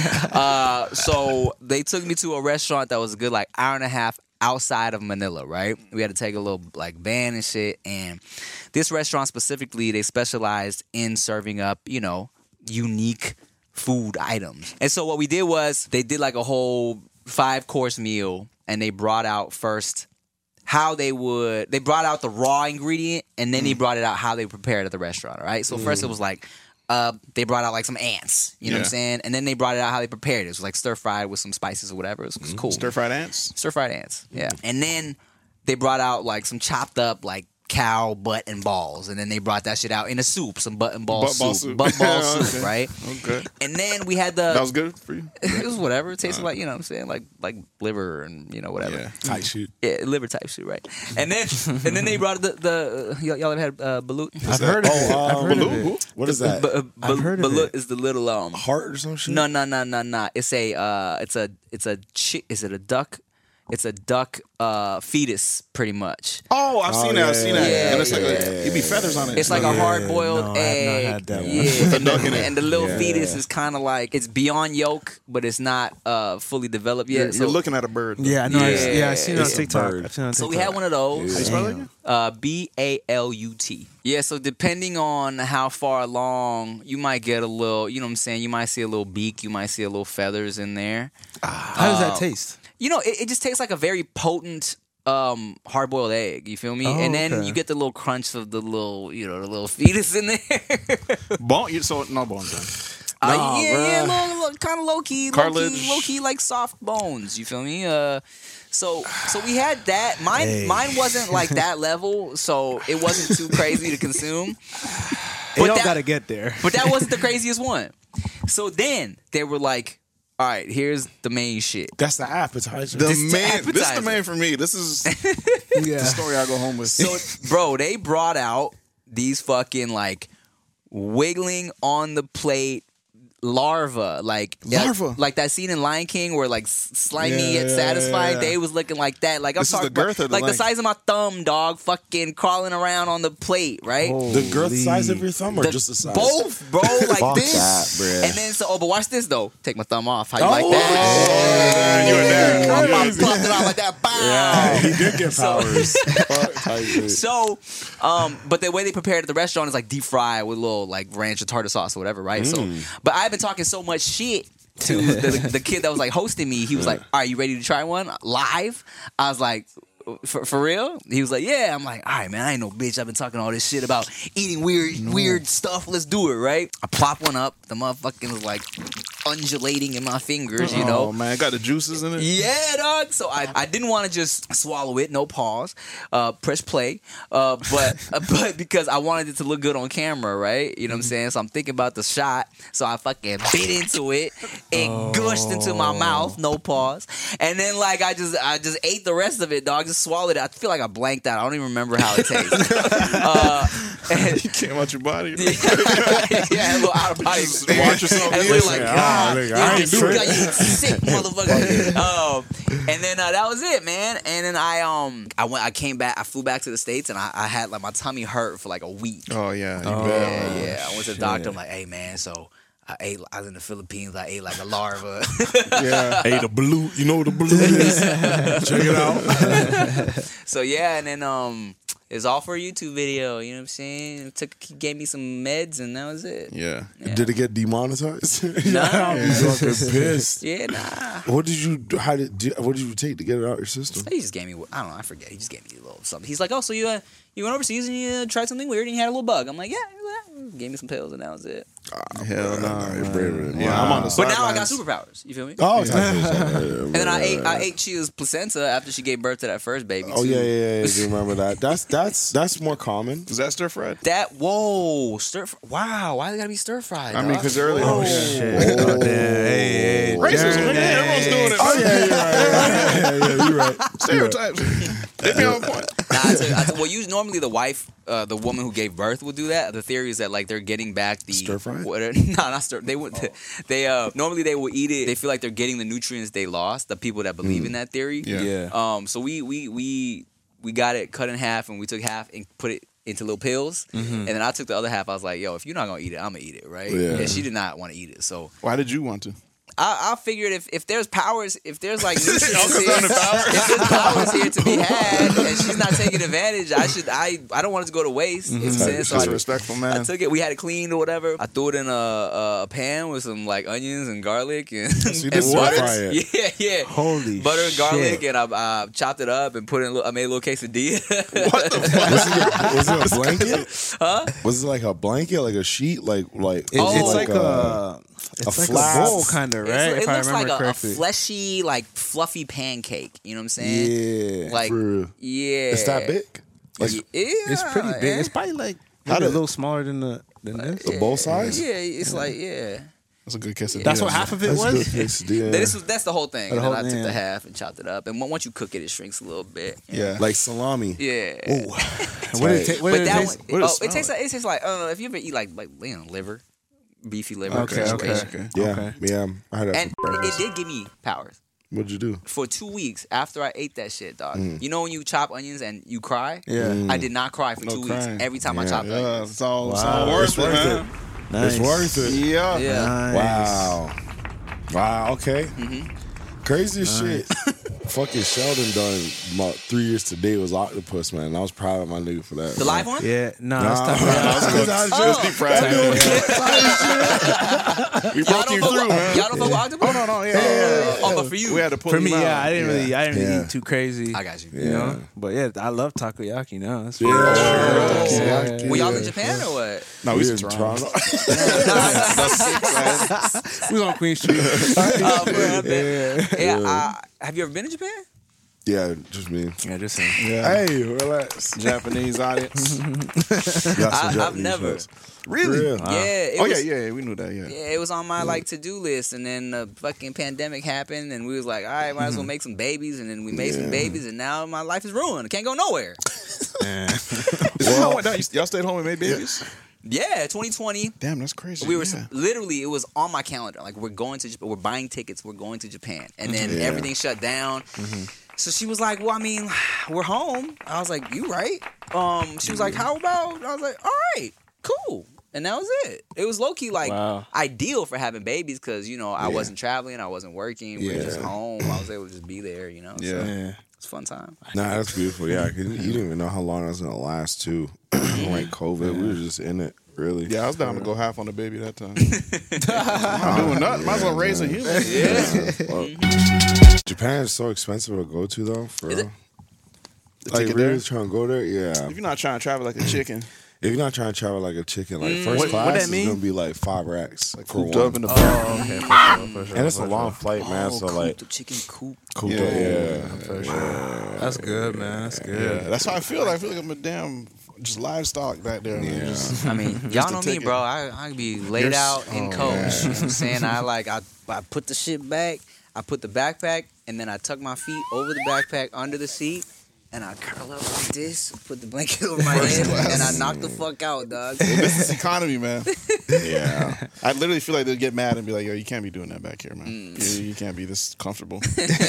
uh, so they took me to a restaurant that was a good like hour and a half outside of Manila, right? We had to take a little like van and shit. And this restaurant specifically, they specialized in serving up, you know, unique food items. And so what we did was they did like a whole five course meal and they brought out first how they would, they brought out the raw ingredient and then they brought it out how they prepared at the restaurant, right? So first it was like, uh, they brought out like some ants, you know what I'm Yeah. saying? And then they brought it out how they prepared it. It was like stir fried with some spices or whatever. It was, it was cool. Stir fried ants? Stir fried ants, yeah. And then they brought out like some chopped up like cow butt and balls, and then they brought that shit out in a soup, some butt and ball Butt soup, ball soup. butt ball Okay. soup, right? Okay. And then we had the That was good for you? it was whatever. It tasted like, you know what I'm saying, like like liver and you know whatever. Yeah. Type shit. Yeah, liver type shit, right? And then and then they brought the the y'all, y'all ever had uh, balut? I've heard of it. Oh, I've um, heard of Baloo? it. What is that? Ba- uh, I've ba- heard of balut it. is the little um Heart or some shit? no no no no no. It's a uh it's a it's a chi- is it a duck? It's a duck uh fetus pretty much. Oh, I've seen Oh, that. yeah, I've seen yeah, that. yeah, and it's like yeah, a, yeah, it'd be feathers on it. It's like a hard boiled no, I have not egg. had that one. Yeah, and, duck in the, it. and the little Yeah. fetus is kind of like it's beyond yolk, but it's not uh, fully developed yet. You're, so, you're looking at a bird. Yeah, I know. I, Yeah, yeah, I seen it on it's a TikTok. bird. I've seen it on so TikTok. we had one of those. How you spell it again? Uh, B A L U T. Yeah, so depending on how far along, you might get a little, you know what I'm saying? You might see a little beak, you might see a little feathers in there. How does that taste? You know, it, it just tastes like a very potent um, hard-boiled egg, you feel me? Oh, and then okay. you get the little crunch of the little, you know, the little fetus in there. Bone? You, so, no bones then. Uh, Nah, yeah, yeah, bruh. low, low, kind of low key, low Cartilage. key, low key, like soft bones. You feel me? Uh, so, so we had that. Mine, Hey. mine wasn't like that level, so it wasn't too crazy to consume. It don't that- gotta get there. But that wasn't the craziest one. So then they were like, "All right, here's the main shit." That's the appetizer. The This is main, this is the appetizer. main for me. This is Yeah. the story I go home with. So, bro, they brought out these fucking like wiggling on the plate larva, like Larva? like that scene in Lion King where like s- slimy Yeah, yet yeah, satisfied. yeah. They was looking like that. Like I'm This is talking the girth about, or the like the length? size of my thumb, dog, fucking crawling around on the plate, right? the girth Holy. size of your thumb or The- just the size? both, bro, like Fuck this. that, bruh. And then so, oh, but watch this though. Take my thumb off. How you Oh, like that? you were there. I'm about to pop it out like that. Bow. He did get powers. Fuck, type shit. So, um, but the way they prepared at the restaurant is like deep fry with a little like ranch or tartar sauce or whatever, right? So, but I've been talking so much shit to the, the kid that was like hosting me. He was like, "Are you ready to try one live?" I was like, for, for real? He was like, yeah. I'm like, all right, man, I ain't no bitch. I've been talking all this shit about eating weird, no. weird stuff. Let's do it, right? I plop one up. The motherfucking was like undulating in my fingers, you know? Oh, man, got the juices in it? Yeah, dog. So I, I didn't want to just swallow it, no pause, uh, press play, uh, but uh, but because I wanted it to look good on camera, right? You know what I'm saying? So I'm thinking about the shot. So I fucking bit into it. It oh. gushed into my mouth, no pause. And then like I just I just ate the rest of it, dog. Just swallowed it. I feel like I blanked out. I don't even remember how it tastes. uh, and, you came out your body. Yeah, yeah, a little out of body. Watch yourself. And we like, God, oh, nigga, I ain't do it. You sick motherfucker. um, and then uh, that was it, man. And then I um I went I came back. I flew back to the States, and I, I had like my tummy hurt for like a week. Oh yeah, oh, yeah, yeah. I went to the doctor. I'm like, hey man, so. I ate. I was in the Philippines. I ate like a larva. Yeah, I ate a blue. You know what a blue is? Check it out. So yeah, and then um, it's all for a YouTube video. You know what I'm saying? It took, he gave me some meds, and that was it. Yeah. yeah. Did it get demonetized? Nah. I'll be fucking pissed. Yeah, nah. What did you? How did? did what did you take to get it out your system? He just gave me. I don't know. I forget. He just gave me a little something. He's like, oh, so you uh, you went overseas and you uh, tried something weird and you had a little bug. I'm like, yeah. Gave me some pills and that was it. Oh, hell no, nah, man. Yeah, I'm on the But side now lines. I got superpowers. You feel me? Oh, yeah. yeah. And then I ate I ate Chia's placenta after she gave birth to that first baby. Oh too. yeah, yeah, yeah. Do you remember that? That's that's that's more common. Is that stir fried? That whoa stir. Fr- wow, why they gotta be stir fried? I mean, because earlier. Oh shit! Oh, damn. Hey, hey, racism. Yeah, everyone's doing it. Oh yeah, yeah, yeah, yeah, yeah. You're right. Stereotypes. They be on point. Nah, I tell you, I tell, well, usually normally the wife, uh, the woman who gave birth, will do that. The theory is that like they're getting back the stir fried. No, nah, not stir. They would. Oh. They uh normally they will eat it. They feel like they're getting the nutrients they lost. The people that believe mm. in that theory. Yeah. yeah. Um. So we we we we got it cut in half, and we took half and put it into little pills, mm-hmm. and then I took the other half. I was like, yo, if you're not gonna eat it, I'm gonna eat it, right? Yeah. And she did not want to eat it. So why did you want to? I, I figured if, if there's powers, if there's like nutrients here, if there's powers here to be had, and she's not taking advantage, I should I I don't want it to go to waste. Mm-hmm. It's That's so I, respectful, man. I took it. We had it cleaned or whatever. I threw it in a, a pan with some like onions and garlic and, so and butter. It. Yeah, yeah. Holy butter and garlic, shit. and I uh, chopped it up and put in. A little, I made a little quesadilla. What the fuck? Was it, was it a blanket? Huh? Was it like a blanket, like a sheet, like like? It, oh, it's like, like a. a It's a like flat. a bowl, kind of, right? It if looks I like remember a, a correctly. fleshy, like fluffy pancake. You know what I'm saying? Yeah, like for real. yeah. It's that big. Like yeah, It's pretty big. eh? It's probably like How maybe a did- little smaller than the than this. the bowl size. Yeah, it's like yeah. That's a good quesadilla. That's what half of it That's was. good quesadilla. This was that's the whole thing. The And whole then I took thing. the half and chopped it up. And once you cook it, it shrinks a little bit. Yeah. like salami. Yeah. Ooh. What did it, ta- what But did it that taste? one, what does oh, it it tastes smell like it tastes like I don't know if you ever eat like like you know liver, beefy liver. Okay, okay. situation. Yeah, Okay. yeah. I had that And for it breakfast. did give me powers. What'd you do? For two weeks after I ate that shit, dog. Mm. You know when you chop onions and you cry? Yeah. Mm. I did not cry for No two crying. weeks every time I chopped Yeah, onions. it's all, it's Wow. all worth It's it, worth man. Nice. It's worth it. Yeah. Yeah. Nice. Wow. Wow. Okay. Mm-hmm. Crazy as shit. Fucking Sheldon done about three years today was Octopus, man. I was proud of my nigga for that. The live one? Yeah. Nah, Nah, it's tough. nah, Oh. Just deep fried. We Y'all broke don't you fuck through, with- man. Y'all don't fuck with octopus? Oh no, no, yeah, yeah, yeah. Oh, but for you. We had to pull For him me, out. yeah, I didn't really, I didn't really Yeah. eat too crazy. I got you. You know, but yeah, I love takoyaki now. That's Yeah. yeah. Yeah. Were y'all in Yeah. Japan or what? No, We we was was in in Toronto. We was on Queen Street. Uh, but, yeah. yeah I, have you ever been to Japan? Yeah, just me. Yeah, just saying. Yeah. Hey, relax. Japanese audience. Got some I- I've Japanese never. folks. Really? For real. Yeah. It Oh was, yeah, yeah, we knew that. Yeah. Yeah, it was on my like to do list, and then the fucking pandemic happened, and we was like, all right, might as well make some babies, and then we made some Yeah. babies, and now my life is ruined. I can't go nowhere. Y'all went down- y'all stayed home and made babies. Yeah, twenty twenty. Damn, that's crazy. We were yeah. literally, it was on my calendar. Like we're going to, Japan, we're buying tickets, we're going to Japan, and then Yeah. everything shut down. So she was like, "Well, I mean, we're home." I was like, "You right?" Um, she was like, "How about?" I was like, "All right, cool." And that was it. It was low key like Wow. ideal for having babies because you know I Yeah. wasn't traveling, I wasn't working, we were just Yeah. home. I was able to just be there, you know. Yeah. So Yeah. it's a fun time. Nah, that's beautiful. Yeah, 'cause you didn't even know how long it was gonna last too. Like COVID, we were just in it. Really? Yeah, I was down to go half on the baby that time. I'm not doing nothing. Might as well raise a human. Yeah. Well, Japan is so expensive to go to though. For Is it? real. The Like ticket really there. trying to go there, yeah. If you're not trying to travel like a chicken, If you're not trying to travel like a chicken, like Mm. first What- class what that is mean? gonna be like five racks, like for cooped one. up in the back. Oh, okay. For sure, for sure, And it's a for long sure. flight, man. Oh, So coop, like the chicken coop. cooped Yeah, up, yeah. yeah, For sure. That's good, man. That's good. Yeah, that's how I feel. I feel like I'm a damn just livestock back there. Man. Yeah. Just- I mean, just y'all the know me, ticket. bro. I I be laid You're s- out in oh, coach. man. You know what I'm saying? I like I I put the shit back. I put the backpack, and then I tuck my feet over the backpack under the seat, and I curl up like this, put the blanket over my First head, class. and I knock the fuck out, dog. This is economy, man. Yeah. I literally feel like they'd get mad and be like, "Yo, you can't be doing that back here, man. Mm. You, you can't be this comfortable."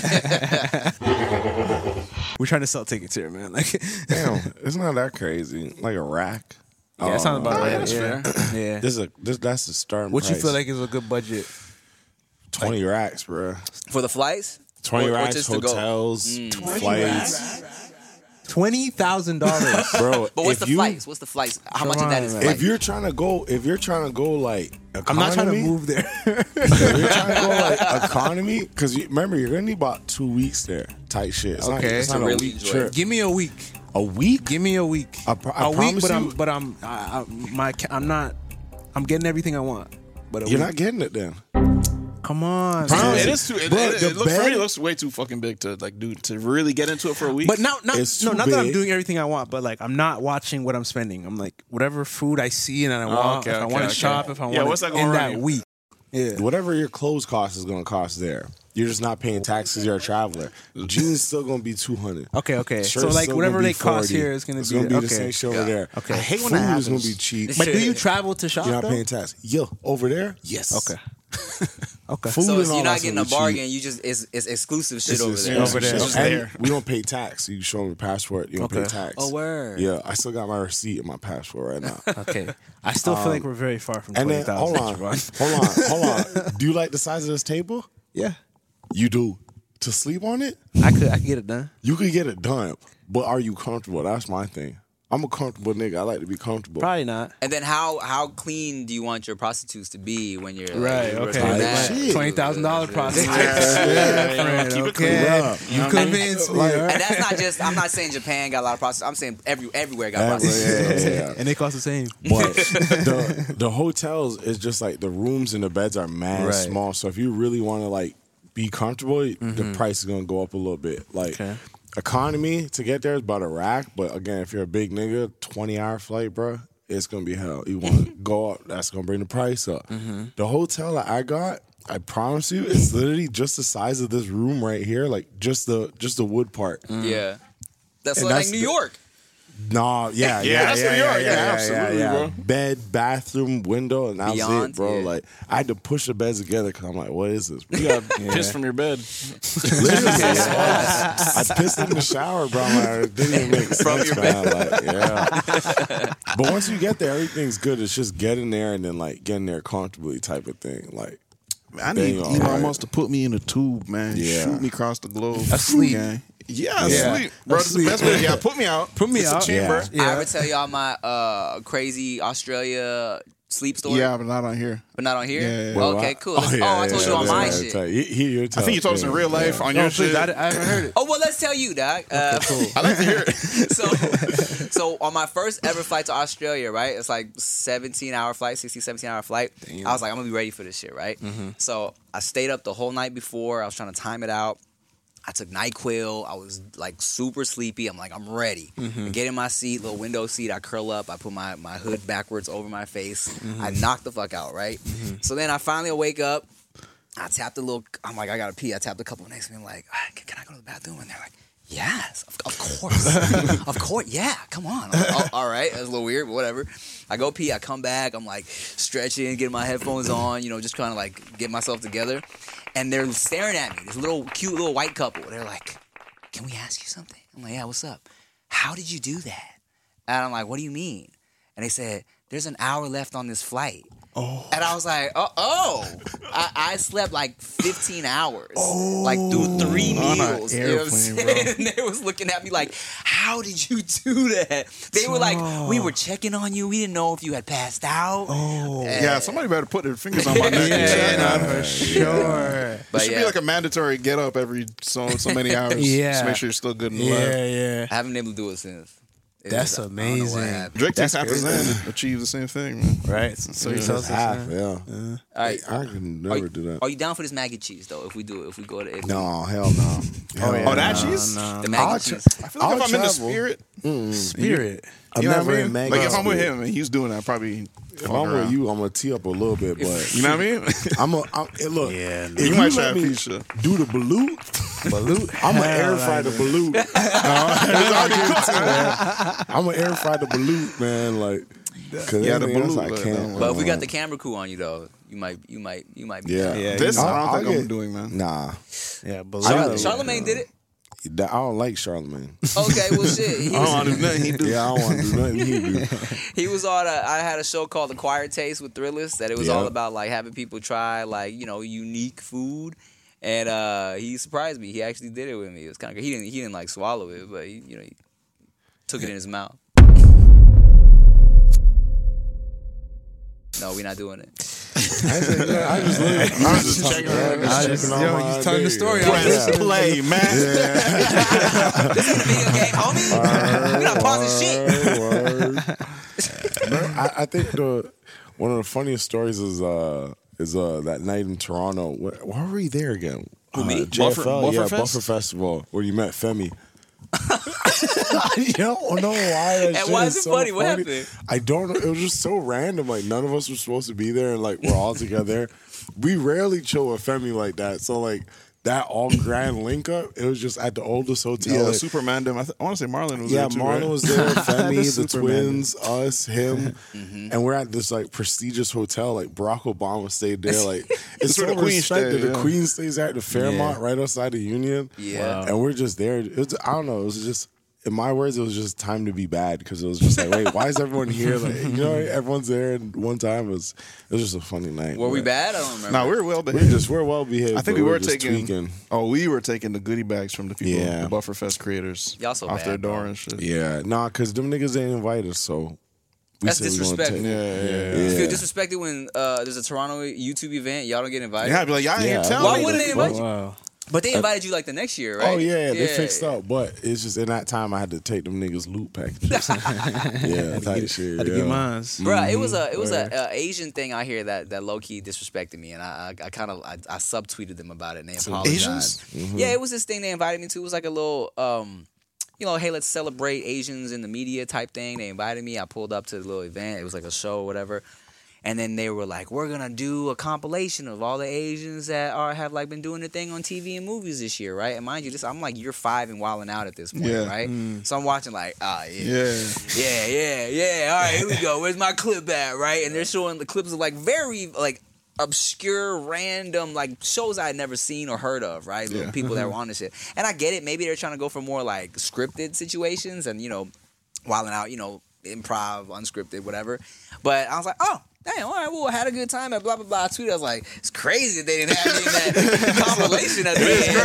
We're trying to sell tickets here, man. Like, Damn, it's not that crazy. Like a rack. yeah, that sounds about Oh, right. yeah, that's yeah. yeah. This is a this that's the starting What you price. feel like is a good budget? Twenty racks, bro. For the flights? Twenty Or- or racks, just to go? hotels, Mm. flights, Twenty thousand dollars. bro. But what's if the you, flights? What's the flights? How much of that is Come on, flight? If you're trying to go, if you're trying to go like economy, I'm not trying to move there. if you're trying to go like economy, because you, remember you're gonna need about two weeks there, tight shit. It's not, Okay. it's To not a really week enjoy trip. it. Give me a week. A week? Give me a week. I pro- I a week, promise but you- I'm, but I'm, I, I, my, I'm not. I'm getting everything I want. But a You're week. not getting it then. Come on, Bro, man. it is too. It, Bro, it, the it looks for bed- me. It looks way too fucking big to like do to really get into it for a week. But now, not, It's no, too not that I'm big. doing everything I want, but like I'm not watching what I'm spending. I'm like whatever food I see and I want. Oh, okay, if I okay, want to okay. shop, if I Yeah, want what's that gonna in run that you? week. Yeah. Whatever your clothes cost is gonna cost there. You're just not paying taxes. You're a traveler. Jeans still gonna be two hundred. Okay, okay. Shirt's so like still whatever gonna be they cost forty. here is gonna it's be gonna be okay. the same shit Yeah. over there. Okay. I hate when Food that is happens. gonna be cheap. But do you travel to shop? You're not though? paying tax. Yo, over there, yes. Okay. Okay. Food so and it's, all you're that not getting a stuff be cheap. bargain. You just it's, it's exclusive shit It's over just- there. Over there. It's just and there. we don't pay tax. You show them your passport. You don't pay Okay. tax. Oh, word. Yeah, I still got my receipt and my passport right now. Okay. I still feel like we're very far from and twenty then hold thousand. on, hold on, hold on. Do you like the size of this table? Yeah. You do. To sleep on it, I could. I could get it done. you could get it done. But are you comfortable? That's my thing. I'm a comfortable nigga. I like to be comfortable. Probably not. And then how how clean do you want your prostitutes to be when you're like, Right. you're Okay. doing that? Shit. Twenty thousand dollar process. Yeah, friend, keep it okay. clean. You Yeah. convinced me. Like- all right? And that's not just. I'm not saying Japan got a lot of prostitutes. I'm saying every everywhere got Everywhere, prostitutes. yeah, yeah, yeah. And they cost the same. But the the hotels is just like the rooms and the beds are mad Right. small. So if you really want to like be comfortable, the price is gonna go up a little bit. Like Okay. economy to get there is about a rack, but again, if you're a big nigga, twenty hour flight, bro, it's gonna be hell. You want to go up, that's gonna bring the price up. The hotel that I got, I promise you, it's literally just the size of this room right here, like just the just the wood part. Yeah. That's And like that's New the- York. Nah, yeah, yeah, Yeah, yeah, that's yeah, New York. yeah, Yeah, yeah, absolutely, yeah, bro. Bed, bathroom, window, and that was Beyond, it, bro. yeah. Like I had to push the beds together because I'm like, what is this? You got pissed from your bed. Literally, I pissed in the shower, bro. I'm like, it didn't even make sense, From your man. Like, yeah. But once you get there, everything's good. It's just getting there and then like getting there comfortably, type of thing. Like, I need Dang, Elon all right. Musk to put me in a tube, man. Yeah. Shoot me across the globe. Asleep. Okay. Yeah, Yeah. asleep. Bro, that's the Asleep. best way. Yeah, put me out. Put me it's out. A chamber. Yeah. I ever tell y'all my uh, crazy Australia sleep story? Yeah, but not on here. But not on here? Yeah, yeah. Okay, cool. Let's- oh, I told you on my shit. He, he, you're I think you told us in real life on your No, please. shit. I, I haven't heard it. Oh, well, let's tell you, Doc. Uh, I like to hear it. so, so on my first ever flight to Australia, right? It's like seventeen hour flight, sixteen, seventeen hour flight. I was like, I'm gonna be ready for this shit, right? So I stayed up the whole night before. I was trying to time it out. I took NyQuil. I was like super sleepy. I'm like, I'm ready. I get in my seat, little window seat. I curl up. I put my, my hood backwards over my face. I knock the fuck out, right? So then I finally wake up. I tapped a little, I'm like, I gotta pee. I tapped a couple next to me. I'm like, "Ah, can, can I go to the bathroom? And they're like, yes, of, of course. Of course, yeah, come on. I'm like, oh, all right, that's a little weird, but whatever. I go pee, I come back, I'm like stretching, getting my headphones on, you know, just trying to like get myself together. And they're staring at me, this little cute little white couple. They're like, can we ask you something? I'm like, yeah, what's up? How did you do that? And I'm like, what do you mean? And they said, there's an hour left on this flight. Oh. And I was like, oh, oh. I, I slept like fifteen hours, like through three on an meals. You know what I'm airplane, saying? bro. And they was looking at me like, "How did you do that?" They were like, "We were checking on you. We didn't know if you had passed out." Oh, Yeah, somebody better put their fingers on my neck. yeah, yeah, for sure. It But should yeah. be like a mandatory get up every so so many hours. Yeah. Just make sure you're still good and Yeah, alive. yeah. I haven't been able to do it since. It That's was- I don't know what amazing. happened. Drake takes That's half his crazy. end to achieve the same thing. Man. Right. So he tells us. half, man. yeah. All right. I can Are never you, do that. are you down for this mac and cheese though? If we do it, if we go to Italy, No, hell no. Hell Oh, that No, cheese? no. the mac I'll and try- cheese. I feel like I'll if I'm in the travel. spirit, Spirit. I'm you know never what I in mean? mega Like if I'm with spirit. him and he's doing that, probably. If I'm with you, I'm gonna tee up a little bit, but You know what I mean? I'm a I'm, hey, look. Yeah, if you you might let try me pizza. do the balut, Balut. I'm gonna air Hell, fry I the do. balut. I'm gonna air fry the balut, man. Like, cause Yeah, the anything else balut, I but can't. no. But if we got the camera crew on you though, you might, you might, you might be. yeah, Yeah, This you know, I don't I'll think I'm get- doing, man. Nah, Yeah, Balut. Char- Yeah. Charlamagne did it. That- I don't like Charlamagne. Okay, well, shit. He I don't was, want to do nothing he do. Yeah, I don't want to do nothing he do. he was on. A, I had a show called Acquired Taste with Thrillist that it was Yeah. all about like having people try like you know unique food, and uh, he surprised me. He actually did it with me. It was kind of he didn't he didn't like swallow it, but he, you know he took it in his mouth. No, we're not doing it. I just, I just, live, I was just checking. I was I checking just- on yo, my you telling the day. story. Yeah. I was Yeah. Play, man. This ain't a video game, homie. We're not pausing shit. Word, word. Man, I, I think the one of the funniest stories is uh is uh that night in Toronto. Where, why were we there again? Who, me? Uh, J F L, Buffer- Buffer yeah, Fest? Buffer Festival, where you met Femi. I don't know why. That And shit why is is it so funny? What happened? I don't know. It was just so random. Like none of us were supposed to be there, and like we're all together. We rarely chill with Femi like that. So like that all grand link up. It was just at the oldest hotel. Yeah, Like, Superman. Them. I, th- I want to say Marlon was yeah, there too. Marlon right? was there, Femi, the Superman. twins, us, him, and we're at this like prestigious hotel. Like Barack Obama stayed there. Like it's where so the Queen respected. stayed, The yeah. Queen stays at the Fairmont, right outside the Union. Yeah. and we're just there. It was, I don't know. It was just. In my words, it was just time to be bad because it was just like, wait, why is everyone here? Like, you know, everyone's there at one time. It was, it was just a funny night. Were we but bad? I don't remember. Nah, we were well We're behaved. just we're well behaved. I think but we were just taking. tweaking. Oh, we were taking the goodie bags from the people, Yeah. the Bufferfest creators, Y'all so off bad, their door bro. and shit. Yeah, nah, because them niggas ain't invited us, so we That's said we gonna disrespectful. take- Yeah, yeah, yeah. You Yeah. feel disrespected when uh, there's a Toronto YouTube event, y'all don't get invited. Yeah, I'd be like, y'all Yeah. ain't telling Why me. wouldn't they invite you? Wow. But they invited you like the next year, right? Oh yeah, they fixed up, but it's just in that time I had to take them niggas loot packages. yeah, type shit. Had to yeah. get mine. Bruh, it was a it was Yeah. a, a Asian thing out here that, that low key disrespected me, and I I, I kind of I, I subtweeted them about it, and they apologized. Asians? Yeah, it was this thing they invited me to. It was like a little um, you know, hey, let's celebrate Asians in the media type thing. They invited me. I pulled up to the little event. It was like a show or whatever. And then they were like, "We're gonna do a compilation of all the Asians that are have like been doing their thing on T V and movies this year, right?" And mind you, this I'm like year five and wilding out at this point, Yeah. right? So I'm watching like, ah, yeah, Yeah. yeah, yeah, yeah. All right, here we go. Where's my clip at, right? And they're showing the clips of like very like obscure, random like shows I had never seen or heard of, right? Little Yeah. people that were on this shit. And I get it. Maybe they're trying to go for more like scripted situations and you know, wilding out, you know, improv, unscripted, whatever. But I was like, oh. Damn, all right, well, I had a good time at blah, blah, blah. I tweeted, I was like, it's crazy that they didn't have me in that compilation at the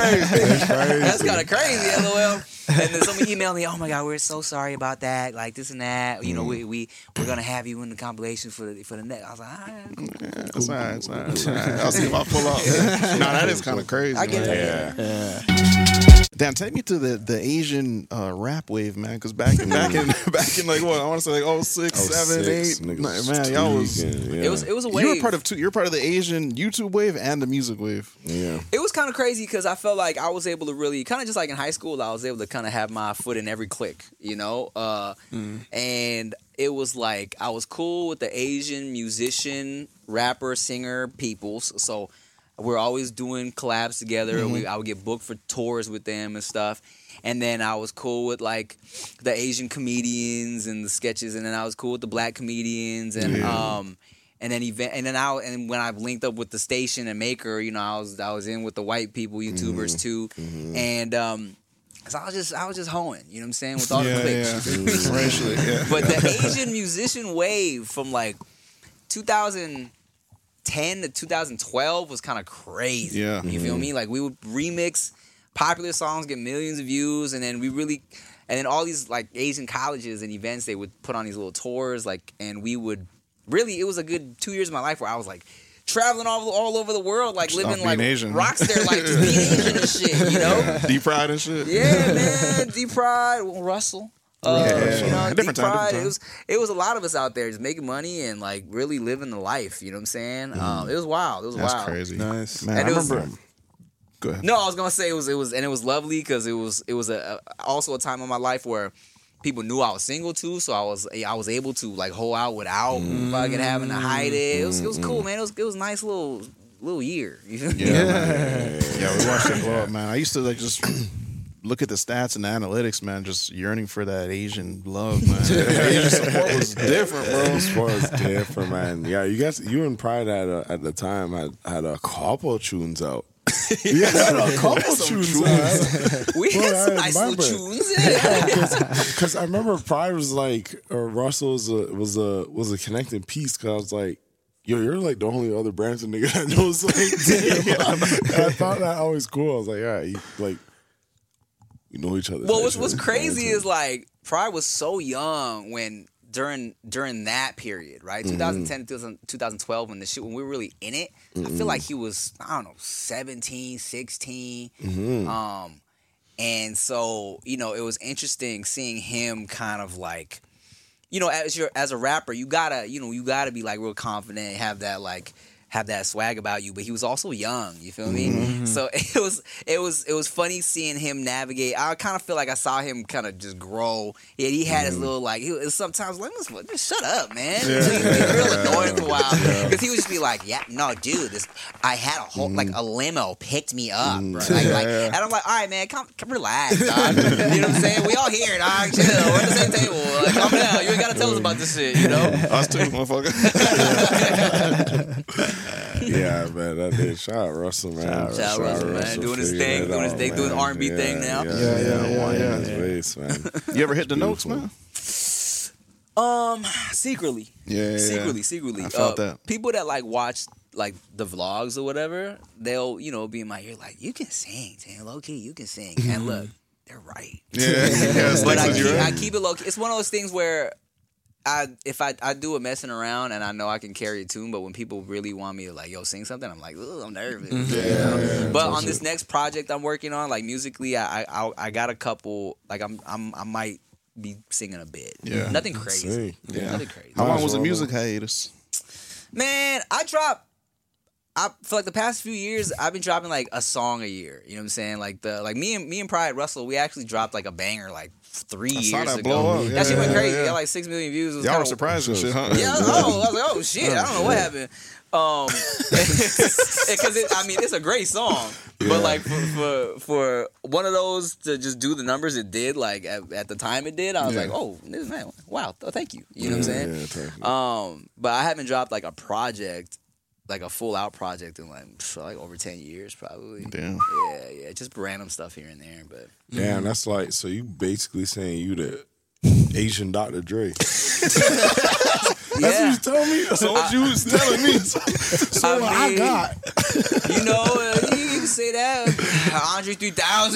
end. That's kind of crazy, LOL. And then somebody emailed me, oh my God, we're so sorry about that, like this and that. You know, we, we, we're going to have you in the compilation for the, for the next. I was like, all right, cool. Yeah, it's all right, it's all right, it's all right. I'll see if I pull up. No, that is kind of crazy. I get man. that. Damn, take me to the, the Asian uh, rap wave, man. Because back in back in back in like what I want to say like oh six, Oh, seven, six, eight, niggas nine, was man, y'all was. tweaking, yeah. It was, it was a wave. You were part of two. You're part of the Asian YouTube wave and the music wave. Yeah. It was kind of crazy because I felt like I was able to really, kind of just like in high school, I was able to kind of have my foot in every clique, you know? Uh, And it was like, I was cool with the Asian musician, rapper, singer peoples. So we're always doing collabs together. We, I would get booked for tours with them and stuff. And then I was cool with like the Asian comedians and the sketches. And then I was cool with the black comedians and, um, And then event, and then I and when I linked up with the station and Maker, you know, I was I was in with the white people YouTubers too, and um, so I was just I was just hoeing, you know what I'm saying, with all Yeah, the clicks. yeah. Racially, yeah. But the Asian musician wave from like two thousand ten to two thousand twelve was kind of crazy. Yeah. You feel me? Like we would remix popular songs, get millions of views, and then we really, and then all these like Asian colleges and events, they would put on these little tours, like, and we would really, it was a good two years of my life where I was like traveling all all over the world, like Stop living being like Asian. rockstar life, just being Asian and shit, you know? Deep Pride and shit. Yeah, man, Deep Pride, well, Russell. Uh, Yeah. you know, Different Deep time, Pride. different time. It was it was a lot of us out there just making money and like really living the life. You know what I'm saying? Um, it was wild. It was That's wild. crazy. Nice. Man, And I it was- remember. Go ahead. No, I was gonna say it was it was and it was lovely because it was it was a, a also a time in my life where people knew I was single too, so I was I was able to like hold out without fucking having to hide it. It was it was cool, man. It was it was a nice little little year. You feel me? Yeah, man. Yeah, we watched it blow up, man. I used to like just look at the stats and the analytics, man, just yearning for that Asian love, man. Asian support was different, bro. Sport was different, man. Yeah, you guys, you and Pride had a, at the time had had a couple tunes out. Yeah, had a couple tunes out. We Bro, had some I nice little remember. tunes. Yeah. Because I remember Pride was like, or Russell was a was a was a connecting piece. Because I was like, yo, you're like the only other Branson nigga that knows like damn. And I thought that always cool. I was like, all right, you, like we know each other. Well, what's what's crazy is like Pride was so young when during during that period, right? Mm-hmm. twenty ten to twenty twelve when the shit when we were really in it. I feel like he was I don't know seventeen, sixteen. Mm-hmm. Um, and so you know it was interesting seeing him kind of like, you know, as your as a rapper, you gotta you know you gotta be like real confident, have that like. have that swag about you, but he was also young. You feel me? Mm-hmm. So it was, it was, it was funny seeing him navigate. I kind of feel like I saw him kind of just grow. Yeah, he had his little like. He was sometimes like, just, just shut up, man. He was real annoying for a while because he would just be like, "Yeah, no, dude, this. I had a whole like a limo picked me up, bro. Like, like, and I'm like, all right, man, come, come relax, dog. You know what I'm saying? We all here, dog. Chill. We're at the same table. Like, calm down. You ain't gotta tell us about this shit, you know? Us too, motherfucker. Yeah, man, that did. Shout out Russell, man. Shout out Russell, man. Doing his figuring thing, it doing his out, thing, doing man. R and B Yeah, thing now. Yeah, Yeah, yeah, yeah, yeah. yeah, Winding yeah. his waist, man. You ever hit the notes, Beautiful. man? Um, secretly. Yeah, yeah, Secretly, yeah. secretly. I felt Uh, that. People that like watch like the vlogs or whatever, they'll, you know, be in my ear like, you can sing, Tan, low key, you can sing. And look, they're right. Yeah, yeah. But I Sticks with keep, you, I right? keep it low key. It's one of those things where I if I, I do a messing around and I know I can carry a tune, but when people really want me to like, yo, sing something, I'm like, ugh, I'm nervous. You know? But on this next project I'm working on, like musically, I I, I got a couple, like I'm I'm I might be singing a bit. Yeah. Nothing crazy. Sweet. Yeah. Nothing crazy. How long Nice, was the well, music hiatus? Man, I drop. I for like the past few years, I've been dropping like a song a year. You know what I'm saying? Like the like me and me and Pride Russell, we actually dropped like a banger like three I saw years that ago. blow up. Yeah, that shit went yeah, crazy. yeah. It got like six million views. It was Y'all were kinda- surprised and shit, huh? Yeah, oh, I was like, oh shit, I don't know what happened. Um, because it, I mean, it's a great song, but like for, for for one of those to just do the numbers it did, like at, at the time it did, I was Yeah. like, oh this man, wow, th- thank you. You know what I'm saying? Yeah, thank you. Um, but I haven't dropped like a project, like a full out project in like pff, like over ten years probably. Damn. Yeah, yeah, just random stuff here and there, but Damn, that's like, so you basically saying you the Asian Doctor Dre. That's yeah. what you tell me. That's what you was telling me. So I I, mean- got. You know, uh, you, you can say that. Andre three thousand.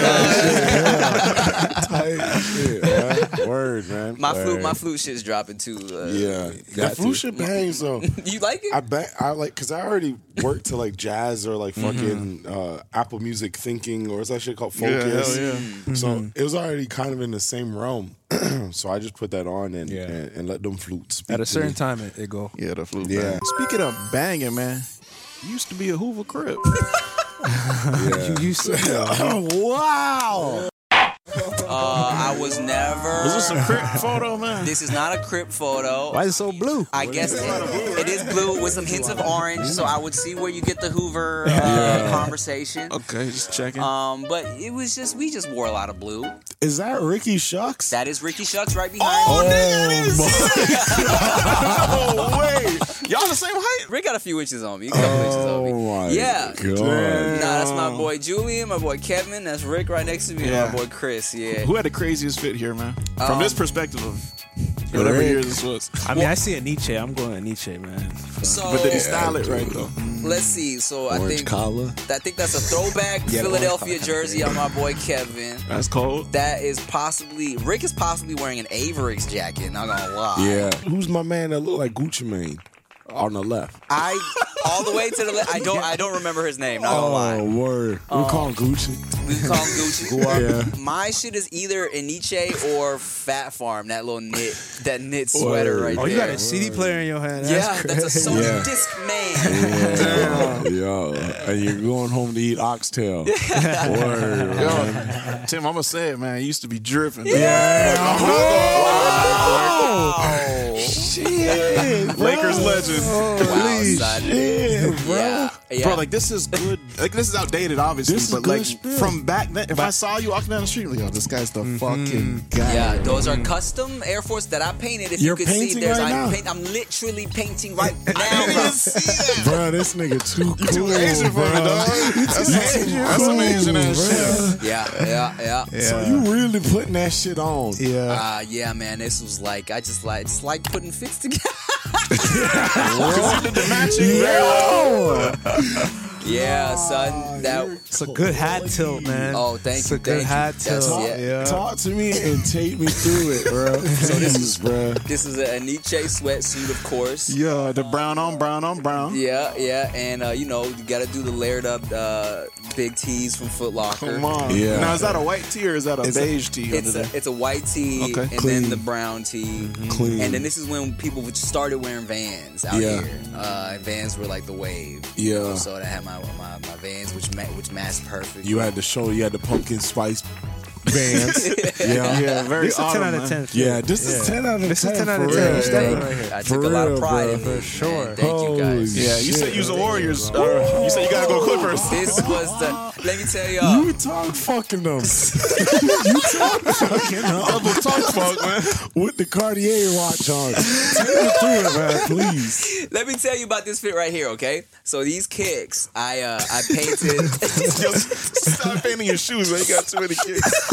I don't know. Tight shit, man. Word, man. My Word. flute, my flute shit's dropping too. Uh, Yeah, got that flute to. shit bangs though. You like it? I bet I like because I already worked to like jazz or like Mm-hmm. fucking uh, Apple Music Thinking or is that shit called Yeah, Focus? hell yeah. So it was already kind of in the same realm. So I just put that on and Yeah. and, and let them flutes speak At a to certain me. time, it, it go. Yeah, the flute. Yeah. bang. Speaking of banging, man, you used to be a Hoover Crip. Yeah. You said Wow. Uh, I was never. Was this a Crip photo, man? This is not a Crip photo. why is it so blue? I guess it, it is blue with some hints of orange, so I would see where you get the Hoover uh, conversation. Okay, just checking. Um, but it was just we just wore a lot of blue. Is that Ricky Shucks? That is Ricky Shucks right behind Oh, me. nigga, I didn't see that. No way. Y'all the same height? Rick got a few inches on me. A couple inches on me. Oh my Yeah. God. Nah, that's my boy Julian, my boy Kevin. That's Rick right next to me, Yeah. and my boy Chris. Yeah. Who had the craziest fit here, man? From Um, this perspective of Whatever Red. year this was. I mean, I see a Nietzsche. I'm going to Nietzsche, man. So But did he style it right though? let's see. So I Orange think collar. I think that's a throwback Yeah, the Philadelphia orange collar. jersey on my boy Kevin. That's cold. That is possibly Rick is possibly wearing an Averix jacket. Not gonna lie. Yeah. Who's my man that look like Gucci Mane on the left? I all the way to the left. I don't. I don't remember his name. Not gonna lie. Oh, word. We call him Gucci. We can call him Gucci. Yeah. My shit is either Aniche or Fat Farm. That little knit, that knit sweater Word. right Oh, you there. got a C D player in your hand. That's yeah, that's a crazy. Sony Yeah. disc man. Yeah. Yeah. And you're going home to eat oxtail. Word. man. Tim, I'm gonna say it, man. It used to be dripping. Wow. Shit. Lakers legend. Wow, son. Shit, bro. Yeah, yeah. Bro, like this is good. Like this is outdated, obviously, This is but good like spirit. from back then, if I saw you walking down the street, like, yo, this guy's the fucking guy. Yeah, those are custom Air Force that I painted. If You're you could see, painting there's right I'm, now? paint, I'm literally painting right now, bro. Bro, this nigga too cool. Too Asian for me, dog. That's Asian. That's some Asian ass shit. Yeah, yeah, yeah. So you really putting that shit on? Yeah. Uh, yeah, man. This was like I just like it's like putting fits together. The matching very well. Yeah, son. That It's a good hat tilt, man. Oh, thank it's you, a good thank you. hat That's- tilt. yeah. Yeah. Talk to me and take me through it, bro. So this is, bro. this is a Nietzsche sweatsuit, of course. Yeah, the brown on brown on brown. Yeah, yeah, and uh, you know you got to do the layered up uh, big tees from Foot Locker. Come on. Yeah. Now is that a white tee or is that a It's beige tee under It's there? a, it's a white tee Okay. and Clean. then the brown tee. Clean. And then this is when people started wearing Vans out Yeah. here. Uh, and Vans were like the wave. Yeah. So I had my my, my Vans, which ma- which matched perfect. You had to show you had the pumpkin spice Vans. yeah. yeah, very This is a ten out autumn, of man. ten. Yeah, this is ten out of ten. This is ten out of for ten. real, Step bro. it right here. I For took a lot real, of pride bro. in For it. sure. Man, thank you guys. Yeah, you said Shit, use the bro. Warriors. Uh, you said you gotta go Clippers. This was the. Let me tell y'all. You talk fucking them. you talk fucking them. Double talk fuck, man. With the Cartier watch on. Take me through it, man, please. Let me tell you about this fit right here, okay? So these kicks, I uh, I painted. Yo, stop painting your shoes, man. You got too many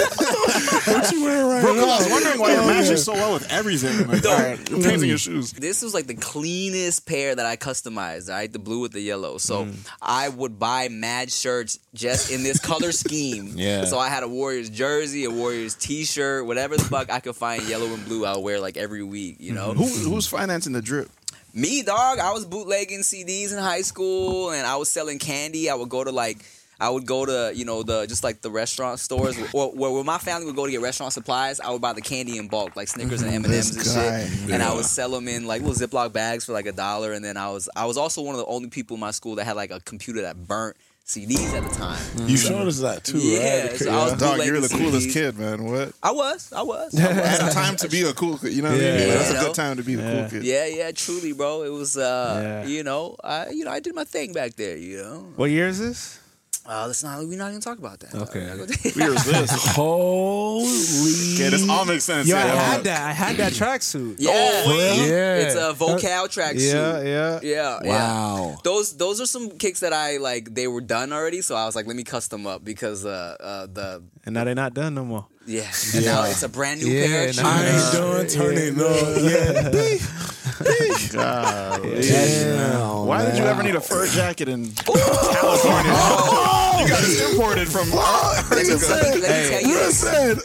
kicks. What you wearing right Bro, now? I was wondering why you're Oh, matching yeah. so well with everything. Like, all right, you're painting your shoes. This was like the cleanest pair that I customized, right? The blue with the yellow. So I would buy mad shirts just in this color scheme. Yeah. So I had a Warriors jersey, a Warriors t-shirt, whatever the fuck I could find yellow and blue, I would wear like every week, you know? Who, who's financing the drip? Me, dog. I was bootlegging C Ds in high school, and I was selling candy. I would go to like, I would go to you know the just like the restaurant stores, or where, where my family would go to get restaurant supplies. I would buy the candy in bulk, like Snickers and M and M's and This guy. shit, and I would sell them in like little Ziploc bags for like a dollar. And then I was I was also one of the only people in my school that had like a computer that burnt C Ds at the time. You showed us that too, Yeah, right? so I was Dog, you're the bootlegging coolest C Ds. kid, man. What? I was, I was. I was. That's a time to be a cool kid. You know what I mean? Yeah. That's a You good know? time to be the cool kid. Yeah, yeah, truly, bro. It was, uh, Yeah. you know, I, you know, I did my thing back there, you know. What year is this? Uh, let's not. We're not even talk about that. Okay. Here's this. Holy. Okay, this all makes sense. Yo, yeah. I had that. I had that tracksuit. Yeah, Yeah. It's a vocal tracksuit. Yeah, yeah. Yeah, yeah. Wow. Those those are some kicks that I like. They were done already, so I was like, let me custom up because uh, uh the And now they're not done no more. yeah. And now it's a brand new Yeah, pair of now- I shoes. ain't done turning up. Yeah. God, Damn, why did you man. ever need a fur jacket in California? You got this imported from. Let me, tell you- let me tell you this. Listen.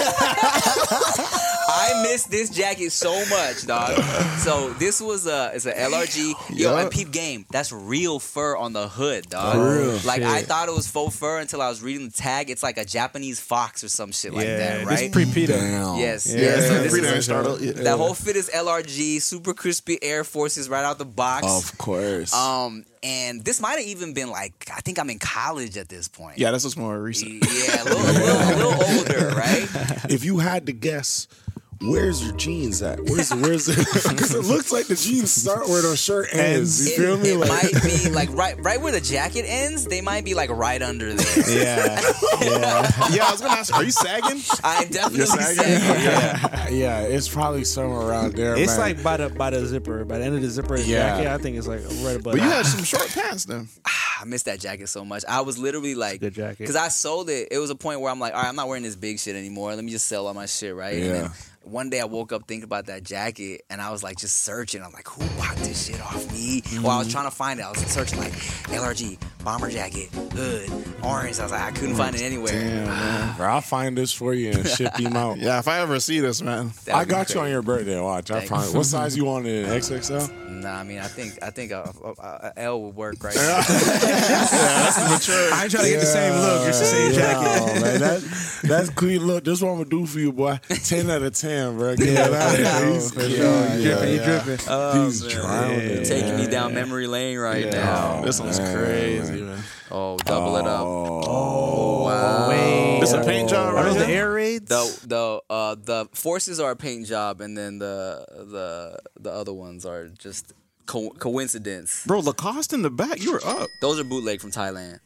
I miss this jacket so much, dog. So this was a it's an L R G. Yo, and peep game. That's real fur on the hood, dog. real? Like shit. I thought it was faux fur until I was reading the tag. It's like a Japanese fox or some shit like yeah, that, right? This pre-PETA. Damn. Yes, Yeah. yeah. So this Freedom is, started. Yeah. that whole fit is L R G, super crispy Air Forces right out the box. Of course. Um, and this might have even been like I think I'm in college at this point. Yeah, this was more recent. Yeah, a little, a little, a little older, right? If you had to guess, where's your jeans at? Where's where's because it looks like the jeans start where the shirt ends. You It, feel me? it Like might be like right, right where the jacket ends. They might be like right under there. Yeah, yeah. Yeah, I was gonna ask. Are you sagging? I'm definitely You're sagging? saying. yeah, yeah, it's probably somewhere around there. It's man. like by the by the zipper, by the end of the zipper Yeah. jacket. I think it's like right above. But you that. had some short pants then. I miss that jacket so much. I was literally like, good jacket. because I sold it. It was a point where I'm like, all right, I'm not wearing this big shit anymore. Let me just sell all my shit, right? Yeah. And then one day I woke up thinking about that jacket, and I was like just searching. I'm like, who bought this shit off me? Mm-hmm. Well, I was trying to find it. I was searching like L R G, bomber jacket, hood, orange. I was like, I couldn't find it anywhere. Damn, man. Bro, I'll find this for you and ship him out. Yeah, if I ever see this, man. That'd I be got you crazy. on your birthday. Watch. I Thank promise. you. What size you want it in? X X L? Nah, I mean, I think I think a, a, a L would work right now. I ain't trying to get the same look. It's the same jacket. Oh, man, that, that's clean. Look, this one I'm gonna do for you, boy. ten out of ten, bro. Get Yeah, that out of yeah, here. He's- for yeah, sure. yeah, You dripping, you yeah. dripping. Oh, He's man. drowning. Taking me man. down memory lane right Yeah. now. This one's man. crazy, man. Oh, double it up. Oh, Wow. Wait. This a paint job Are right those the here? air raids? The the uh the forces are a paint job, and then the the the other ones are just co- coincidence. Bro, Lacoste in the back. You were up. Those are bootleg from Thailand.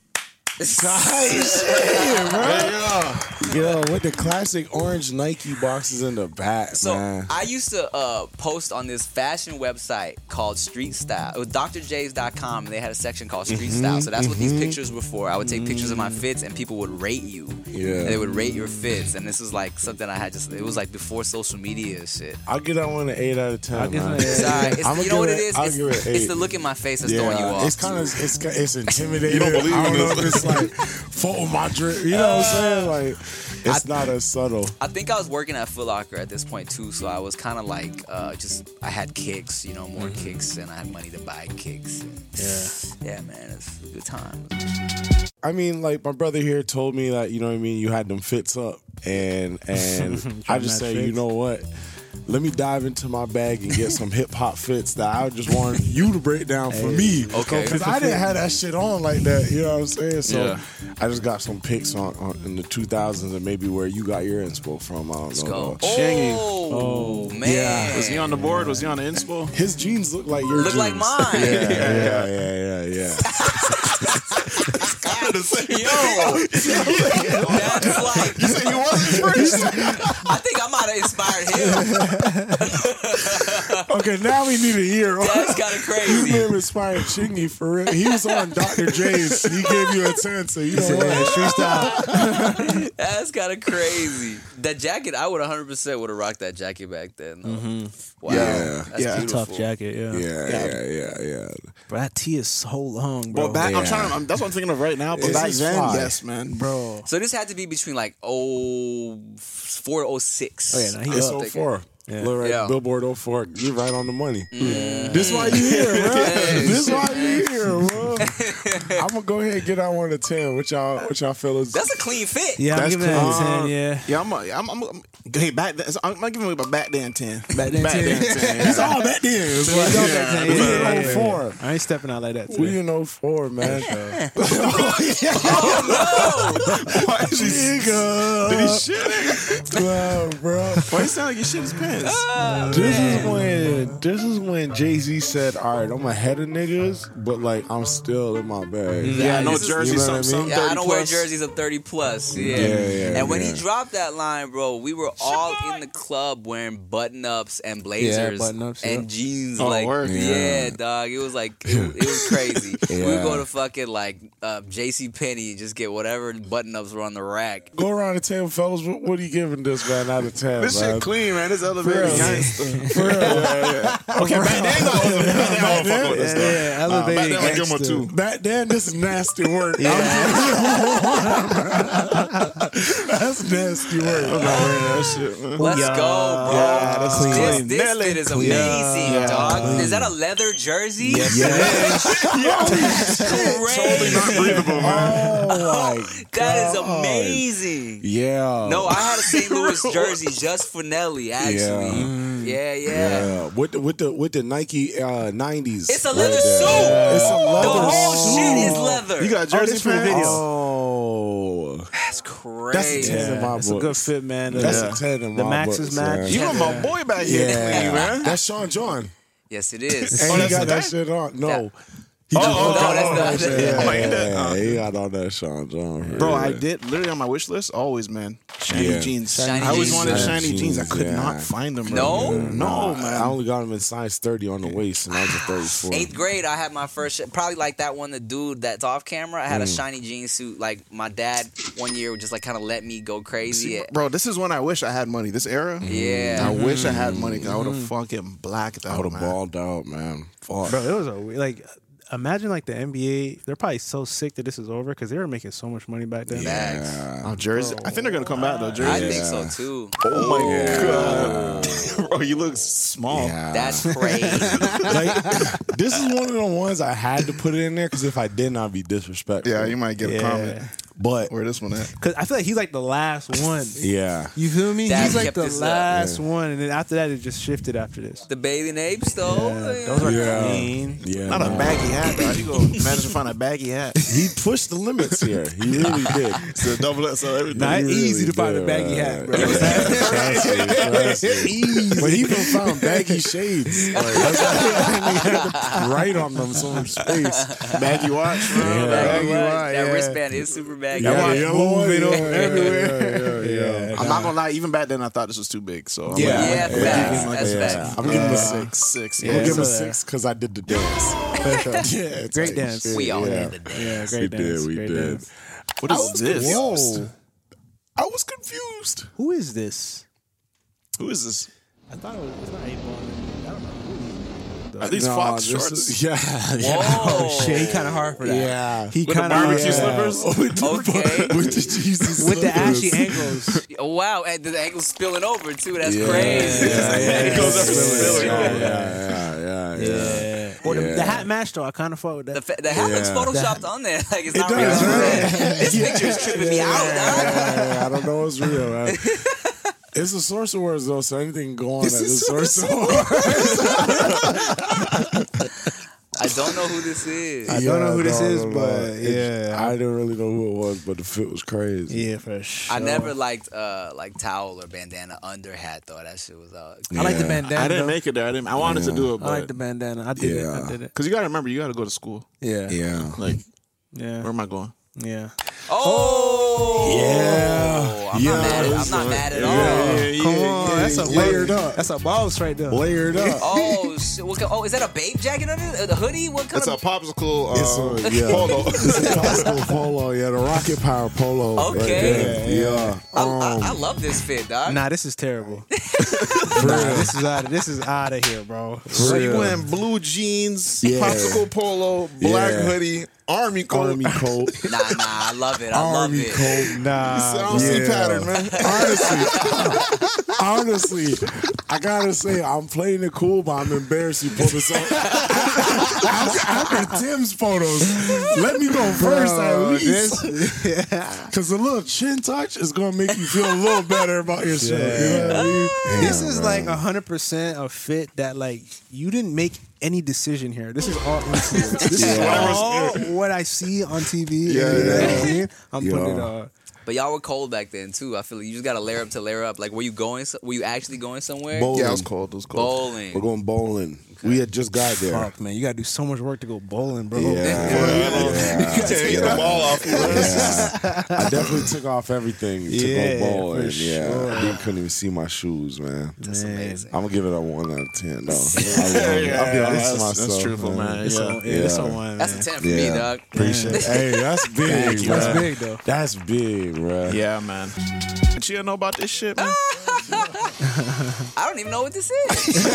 Yo, with the classic orange Nike boxes in the back, So man. I used to uh, post on this fashion website called Street Style. It was D R J's dot com, and they had a section called Street Mm-hmm, Style. So that's what these pictures were for. I would take pictures of my fits, and people would rate you. Yeah. And they would rate your fits, and this was like something I had just. It was like before social media and shit. I'll get that one an eight out of ten. I'll give man. it an eight. Sorry, it's, I'ma you know what give it it- is? I'll It's, give it an it's eight. the look in my face that's throwing you off. It's kind of it's it's intimidating. You don't believe I don't in know this. if it's like photo my drip. You know what I'm saying? Like it's not as subtle. I think I was working at Foot Locker at this point too, so I was kind of like, uh, just I had kicks, you know, more kicks, and I had money to buy kicks. And, yeah, yeah, man, it's a good time. I mean, like my brother here told me that you know what I mean. You had them fits up, and and I just match say, you fits. know what? Let me dive into my bag and get some hip hop fits that I just want you to break down for me. Okay. Because I didn't have that shit on like that. You know what I'm saying? So Yeah. I just got some pics on, on in the two thousands and maybe where you got your inspo from. I don't Let's know. go. though. Chingy. Oh, man, Yeah. Was he on the board? Was he on the inspo? His jeans look like your Look jeans. like mine. Yeah, yeah, yeah, yeah, yeah. Yo, that's like. You said you wasn't first. I think I might have inspired him. Okay, now we need a year. That's kind of crazy. You have inspired Chingy for real. He was on Doctor J's. He gave you a ten, so you know what? Street style. That's kind of crazy. That jacket, I would one hundred percent would have rocked that jacket back then. Though. Wow, Yeah. that's Yeah. beautiful. Tough jacket, yeah. Yeah, yeah, yeah, yeah. Bro, that tee is so long, bro. Well, back, I'm Yeah. trying to, I'm, that's what I'm thinking of right now. But This back is then, fly. yes, man. bro. So this had to be between like oh four oh six. Oh, yeah, no, he It's up. oh four. Yeah. Look right, Yeah. Billboard oh four. You're right on the money. This why you here, bro. This why you here, bro. I'm gonna go ahead and get out one to ten. What y'all, what y'all fellas? That's a clean fit. Yeah, I'm That's giving that cool. a ten, yeah. Yeah, I'm, a, I'm, I'm, I'm hey, back then, I'm gonna give him a back then ten. Back then, Back ten. then ten. It's all back then. It's Yeah, like, it's all yeah, back then, we yeah, in yeah, oh yeah. four. I ain't stepping out like that today. We in oh four, man. Why is he, Nigga. did he shit? Wow, bro. Why he sound like he shit his pants? This is when this is when Jay-Z said, all right, I'm ahead of niggas, but like I'm still in my bag. Yeah, no this is- jersey, you know some, what I some mean? Yeah, I thirty don't wear plus. jerseys of thirty plus. Yeah. Yeah, yeah, and when yeah. he dropped that line, bro, we were all in the club wearing button ups and blazers button-ups, and yeah. jeans. Oh, like, word? yeah. Yeah. dog. It was like, it, it was crazy. We would Yeah. go to fucking like uh, J C Penney and just get whatever button ups were on the rack. Go around the table, fellas. What, what are you giving this man out of ten? This man? shit clean, man. This elevator real. gangster. For real. Yeah, yeah. Okay, back then, I wasn't back then, I wasn't fucking with this Yeah, stuff. yeah, Uh, back elevated then, I give him a gangster. two. Back then, this is nasty work. That's nasty work. I'm not wearing that shit, man. Let's Yeah. go, bro. Yeah, that's Clean. This, clean. this Nelly. fit is Clean. amazing, Yeah. dog. Is that a leather jersey? Yes, Totally not breathable, man. Oh my That is God. amazing. Yeah. No, I had a Saint Louis jersey just for Nelly, actually. Yeah, yeah. Yeah, with the with the with the Nike uh, nineties. It's a leather right suit. there. It's a The leather whole suit. shit is leather. You got jersey this for the fans? video. Oh, That's that's a crazy. ten in my It's a book. good fit, man. That's Yeah. a ten in The my Max books, is match. man. You got my boy back here, Yeah, clean, man. That's Sean John, Yes, it is. and Oh, he that's got the that guy? shit on. No, Yeah. He just Oh, looked no, up that's on not- that shit. Yeah, I'm like, yeah, that- yeah, he got all that Sean John. Bro, yeah. I did literally on my wish list. Always, man. Shiny Yeah. jeans. Shiny I always jeans. wanted Shiny shiny jeans. I jeans, could yeah. not find them. Bro. No? no, man. I only got him in size thirty on the waist, and I was a thirty-four. Eighth grade, I had my first, sh- probably like that one, the dude that's off camera. I had Mm. a shiny jean suit. Like my dad, one year, would just like kind of let me go crazy. See, bro, this is when I wish I had money. This era, Yeah. I wish I had money because I would have fucking blacked I out. would have man. balled out, man. Fuck. Bro, it was a like. Imagine like the N B A. They're probably so sick that this is over because they were making so much money back then. Bags. Oh, Jersey. I think they're gonna come back though. Jersey. I think so too. Oh my god, bro, you look small. Yeah. That's crazy. like, this is one of the ones I had to put it in there because if I didn't, I'd be disrespectful. Yeah, you might get a Yeah. comment. But Where this one at? Because I feel like he's like the last one. yeah, You feel me? Dad he's like kept the this up. last one, and then after that, it just shifted after this. The bathing apes, though. Yeah, those are Yeah. clean. yeah. Not a man. baggy hat, bro. You go manage to find a baggy hat. He pushed the limits here. He really did. So double X on everything. Not He easy really to find a did, baggy man. hat, bro. Trust me, trust me. But he even found baggy shades. Like, that's why he had to write on them so much space. Baggy watch, bro. Yeah. Baggy Baggy watch. watch, That yeah. wristband is super baggy. That watch yellow one, moving yeah, over yeah, everywhere. yeah, yeah, yeah. I'm not gonna lie. Even back then, I thought this was too big. So I'm Yeah. like, Yeah, I'm gonna facts. give him like That's a- facts. I'm giving him a Uh, six. Six. I'm Yeah. gonna give him a so six because I did the dance. yeah, it's Great like, dance. shit, We all yeah. did the dance. Yeah, We great dance. did, we great did. dance. What I is was this? confused. Whoa. I was confused. Who is this? Who is this? I thought it was. It's not eight ball. I don't know who he is. Are these No, Fox this shorts? is- yeah, yeah. Whoa. Shit, he kind of hard for that. Yeah. He With the kind of barbecue yeah. slippers? with the, Okay. with the Jesus with the slippers. ashy ankles. Oh, wow, and the ankle's spilling over too. That's Yeah, crazy. Yeah, yeah, It goes up yeah, and spilling yeah, over. yeah, yeah, yeah, yeah. Or the, Yeah. the hat match though. I kind of fuck with that. The, fa- the hat looks Yeah. photoshopped on there. Like it's not does, real. right? This picture is tripping me out. dog. Yeah, I don't know what's real, man. It's a source of words though, so anything can go on at the source of words. I don't know who this is. I don't know who this no, is, no, no. but It- yeah. I didn't really know who it was, but the fit was crazy. Yeah, for sure. I never liked uh like towel or bandana under hat though. That shit was uh I like the Yeah. bandana. I didn't though. make it there. I didn't. I wanted to do it, I like but the bandana. I did it. Yeah. I did it. because you got to remember, you got to go to school. Yeah. Yeah. Like, Yeah. where am I going? Yeah. Oh Yeah. I'm Yeah, not mad. it's I'm not like- mad at yeah, all. yeah, Come yeah, on, yeah, that's a layered boss. up. That's a boss right there. Layered up. Oh shit! What, co- oh, is that a babe jacket under it? The hoodie? What kind It's a of? popsicle It's uh, a, yeah. polo. It's a Costco polo. Yeah, the Rocket Power polo. right Okay. there. Yeah. I, Um, I, I love this fit, dog. Nah, this is terrible. nah, this is out. Of, this is out of here, bro. So you real. went blue jeans, Yeah. popsicle polo, black Yeah. hoodie, army coat. Army coat. Nah, nah, I love it. I love Army it. coat. Nah, I don't see Yeah. pattern, man. Honestly, honestly, I gotta say, I'm playing it cool, but I'm embarrassed you pulled this up. After, after Tim's photos, let me go first at least. Because a little chin touch is gonna make you feel a little better about yourself. You know what I mean? This Damn, is man. like a hundred percent a fit that like you didn't make any decision here. This is all influence. This is Yeah. all what I see on T V. Yeah, and, you know yeah. what I mean? I'm putting it Yeah. on. But y'all were cold back then too. I feel like you just gotta layer up to layer up. Like, were you going? so- Were you actually going somewhere? Bowling. Yeah, it was cold. It was cold. Bowling. We're going bowling. We had just got there. Fuck, man, you gotta do so much work to go bowling, bro. Yeah, You can't get the ball off. yeah. I definitely took off everything to Yeah, go bowling. for Yeah, sure. I didn't- couldn't even see my shoes, man. That's amazing. I'm gonna give it a one out of ten. No, I love it. Yeah, I'll be honest that's, with myself. that's truthful, man. It's Yeah. a, yeah. It's a Yeah. one. That's man. a ten for me, Yeah. dog. Appreciate it. Hey, that's big. you. man. That's big, though. That's big, bro. Yeah, man. Did you know about this shit, man? I don't even know what this is.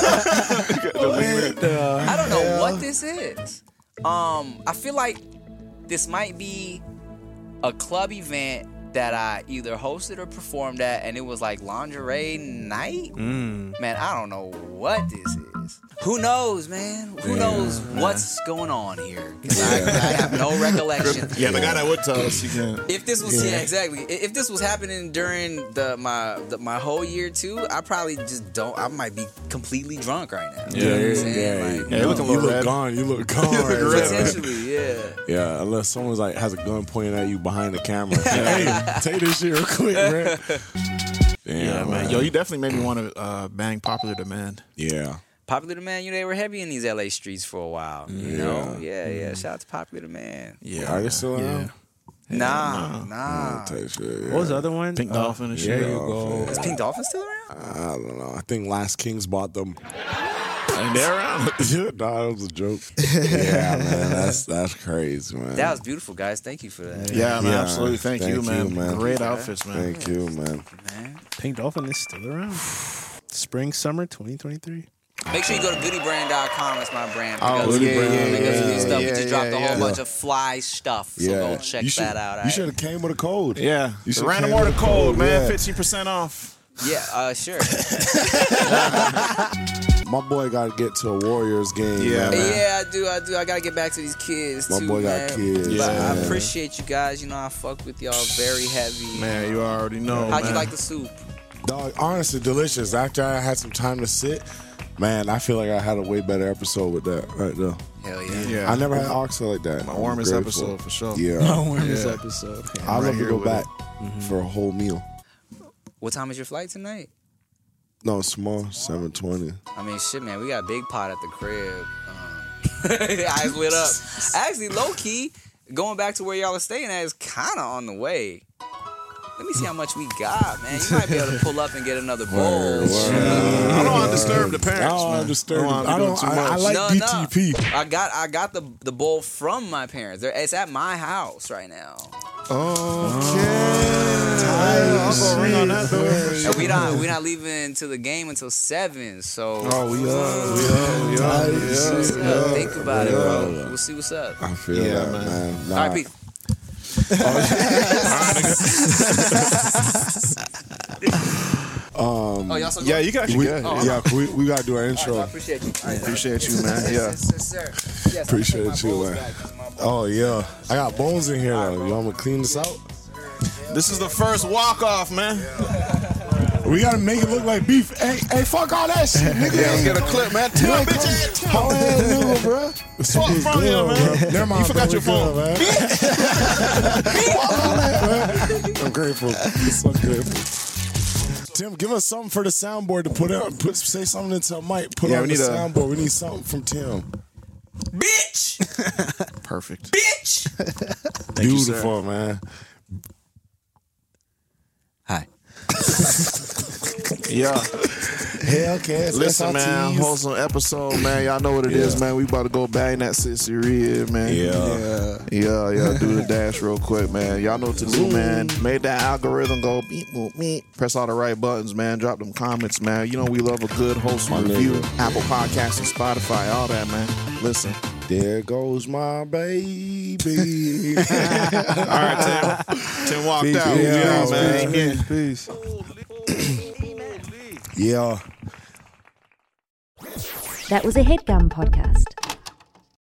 I don't know what this is. Um, I feel like this might be a club event that I either hosted or performed at, and it was like lingerie night. Mm. Man, I don't know what this is. Who knows, man? Who Yeah, knows what's going on here? 'Cause I, I have no recollection. Yeah, the guy that would tell us, you can. If this was yeah. exactly. I- If this was happening during the my the, my whole year too, I probably just don't. I might be completely drunk right now. You know what I'm saying? Like, Yeah, you look a you little look red. gone. You look gone. right now. potentially, yeah. Yeah, unless someone's like has a gun pointing at you behind the camera. Hey, take this shit real quick, man. Damn, Yeah, man. Yo, you definitely made me want to uh, bang Popular Demand. Yeah. Popular Demand, you know, they were heavy in these L A streets for a while. You Yeah. know? Yeah, yeah. Shout out to Popular Demand. Yeah. Are they still around? Nah, nah. Type shit, yeah. What was the other one? Pink Uh, Dolphin and shit. There you go. Is Pink Dolphin still around? I don't know. I think Last Kings bought them. And they're around. Nah, that was a joke. Yeah, man. That's that's crazy, man. That was beautiful, guys. Thank you for that. Yeah, man. Yeah, Absolutely. Thank, thank you, man. you, man. Great outfits, man. Thank you, man. Man. Pink Dolphin is still around. Spring, summer twenty twenty-three. Make sure you go to goody brand dot com. That's my brand. Oh, Because yeah, yeah, because yeah, of new stuff. yeah, we just yeah, dropped a whole yeah. bunch of fly stuff. So Yeah. go check You should- that out. You all should right? have came with a code. Yeah. You should Random came order with a code, man. yeah. fifteen percent off. Yeah, uh, sure. My boy got to get to a Warriors game. Yeah, man. Yeah, I do. I do. I gotta get back to these kids My too, boy got man. kids, But I yeah. appreciate you guys. You know, I fuck with y'all very heavy. Man, you already know. How'd you man. like the soup? Dog, honestly, delicious. After I had some time to sit, man, I feel like I had a way better episode with that right there. Hell yeah. Yeah. I never had oxtail like that. My I'm warmest grateful. episode for sure. Yeah. Warmest Yeah. episode. I'd right love to here go with back it. for a whole meal. What time is your flight tonight? No, small, seven twenty. I mean, shit, man. We got a big pot at the crib. Um, eyes lit up. Actually, low key, going back to where y'all are staying at is kind of on the way. Let me see how much we got, man. You might be able to pull up and get another bowl. Word, word. I don't want to disturb the parents. I don't man. understand. I don't, I want to don't. be doing too I, I much. like No, D no. T P. I got I got the the bowl from my parents. They're, it's at my house right now. I'll go ring on that door. And we not we not leaving to the game until seven. So Oh, we are. We are. We are. Nice. Yeah. uh, think about it, bro. We'll see what's up. I feel Yeah, that, man. man. Nah, All right, peace. um, Oh, y'all still Yeah, going? you can actually we, go ahead. yeah, we, we gotta do our I intro. appreciate you. All right, Appreciate you, man. Yeah. Yes, yes, sir. Yes, I'm Appreciate taking my you, bowls man. back. This is my bowl. Oh yeah, I got bones in here though. You want me to clean this out? This is the first walk off, man. We gotta make it look like beef. Hey, hey, fuck all that shit, nigga. Yeah, let's get a clip, man. Tim, Yeah, bitch, come- ass Tim. How ass nigga, bro? Fuck from here, man. Never mind. You forgot bro. your phone. We good, man. Fuck all that, man. I'm grateful. I'm so grateful. Tim, give us something for the soundboard to put out. Put say something into a mic. Put Yeah, on we the need a- soundboard. We need something from Tim. Bitch! Perfect. Bitch! Thank you, sir. Beautiful, man. Hi. Yeah. Hellcats. Listen, man, S R Ts. wholesome episode, man. Y'all know what it is, Yeah. man. We about to go bang that sixty rib, man. Yeah. Yeah, yeah. Do the dash real quick, man. Y'all know what to do, man. Made that algorithm go beep, boop, beep. Press all the right buttons, man. Drop them comments, man. You know we love a good wholesome My review. nigga. Apple Podcasts and Spotify, all that, man. Listen. There goes my baby. All right, Tim. Tim walked Peace, out. peace, Yeah, peace, man. Peace, peace. Yeah. That was a headgum podcast.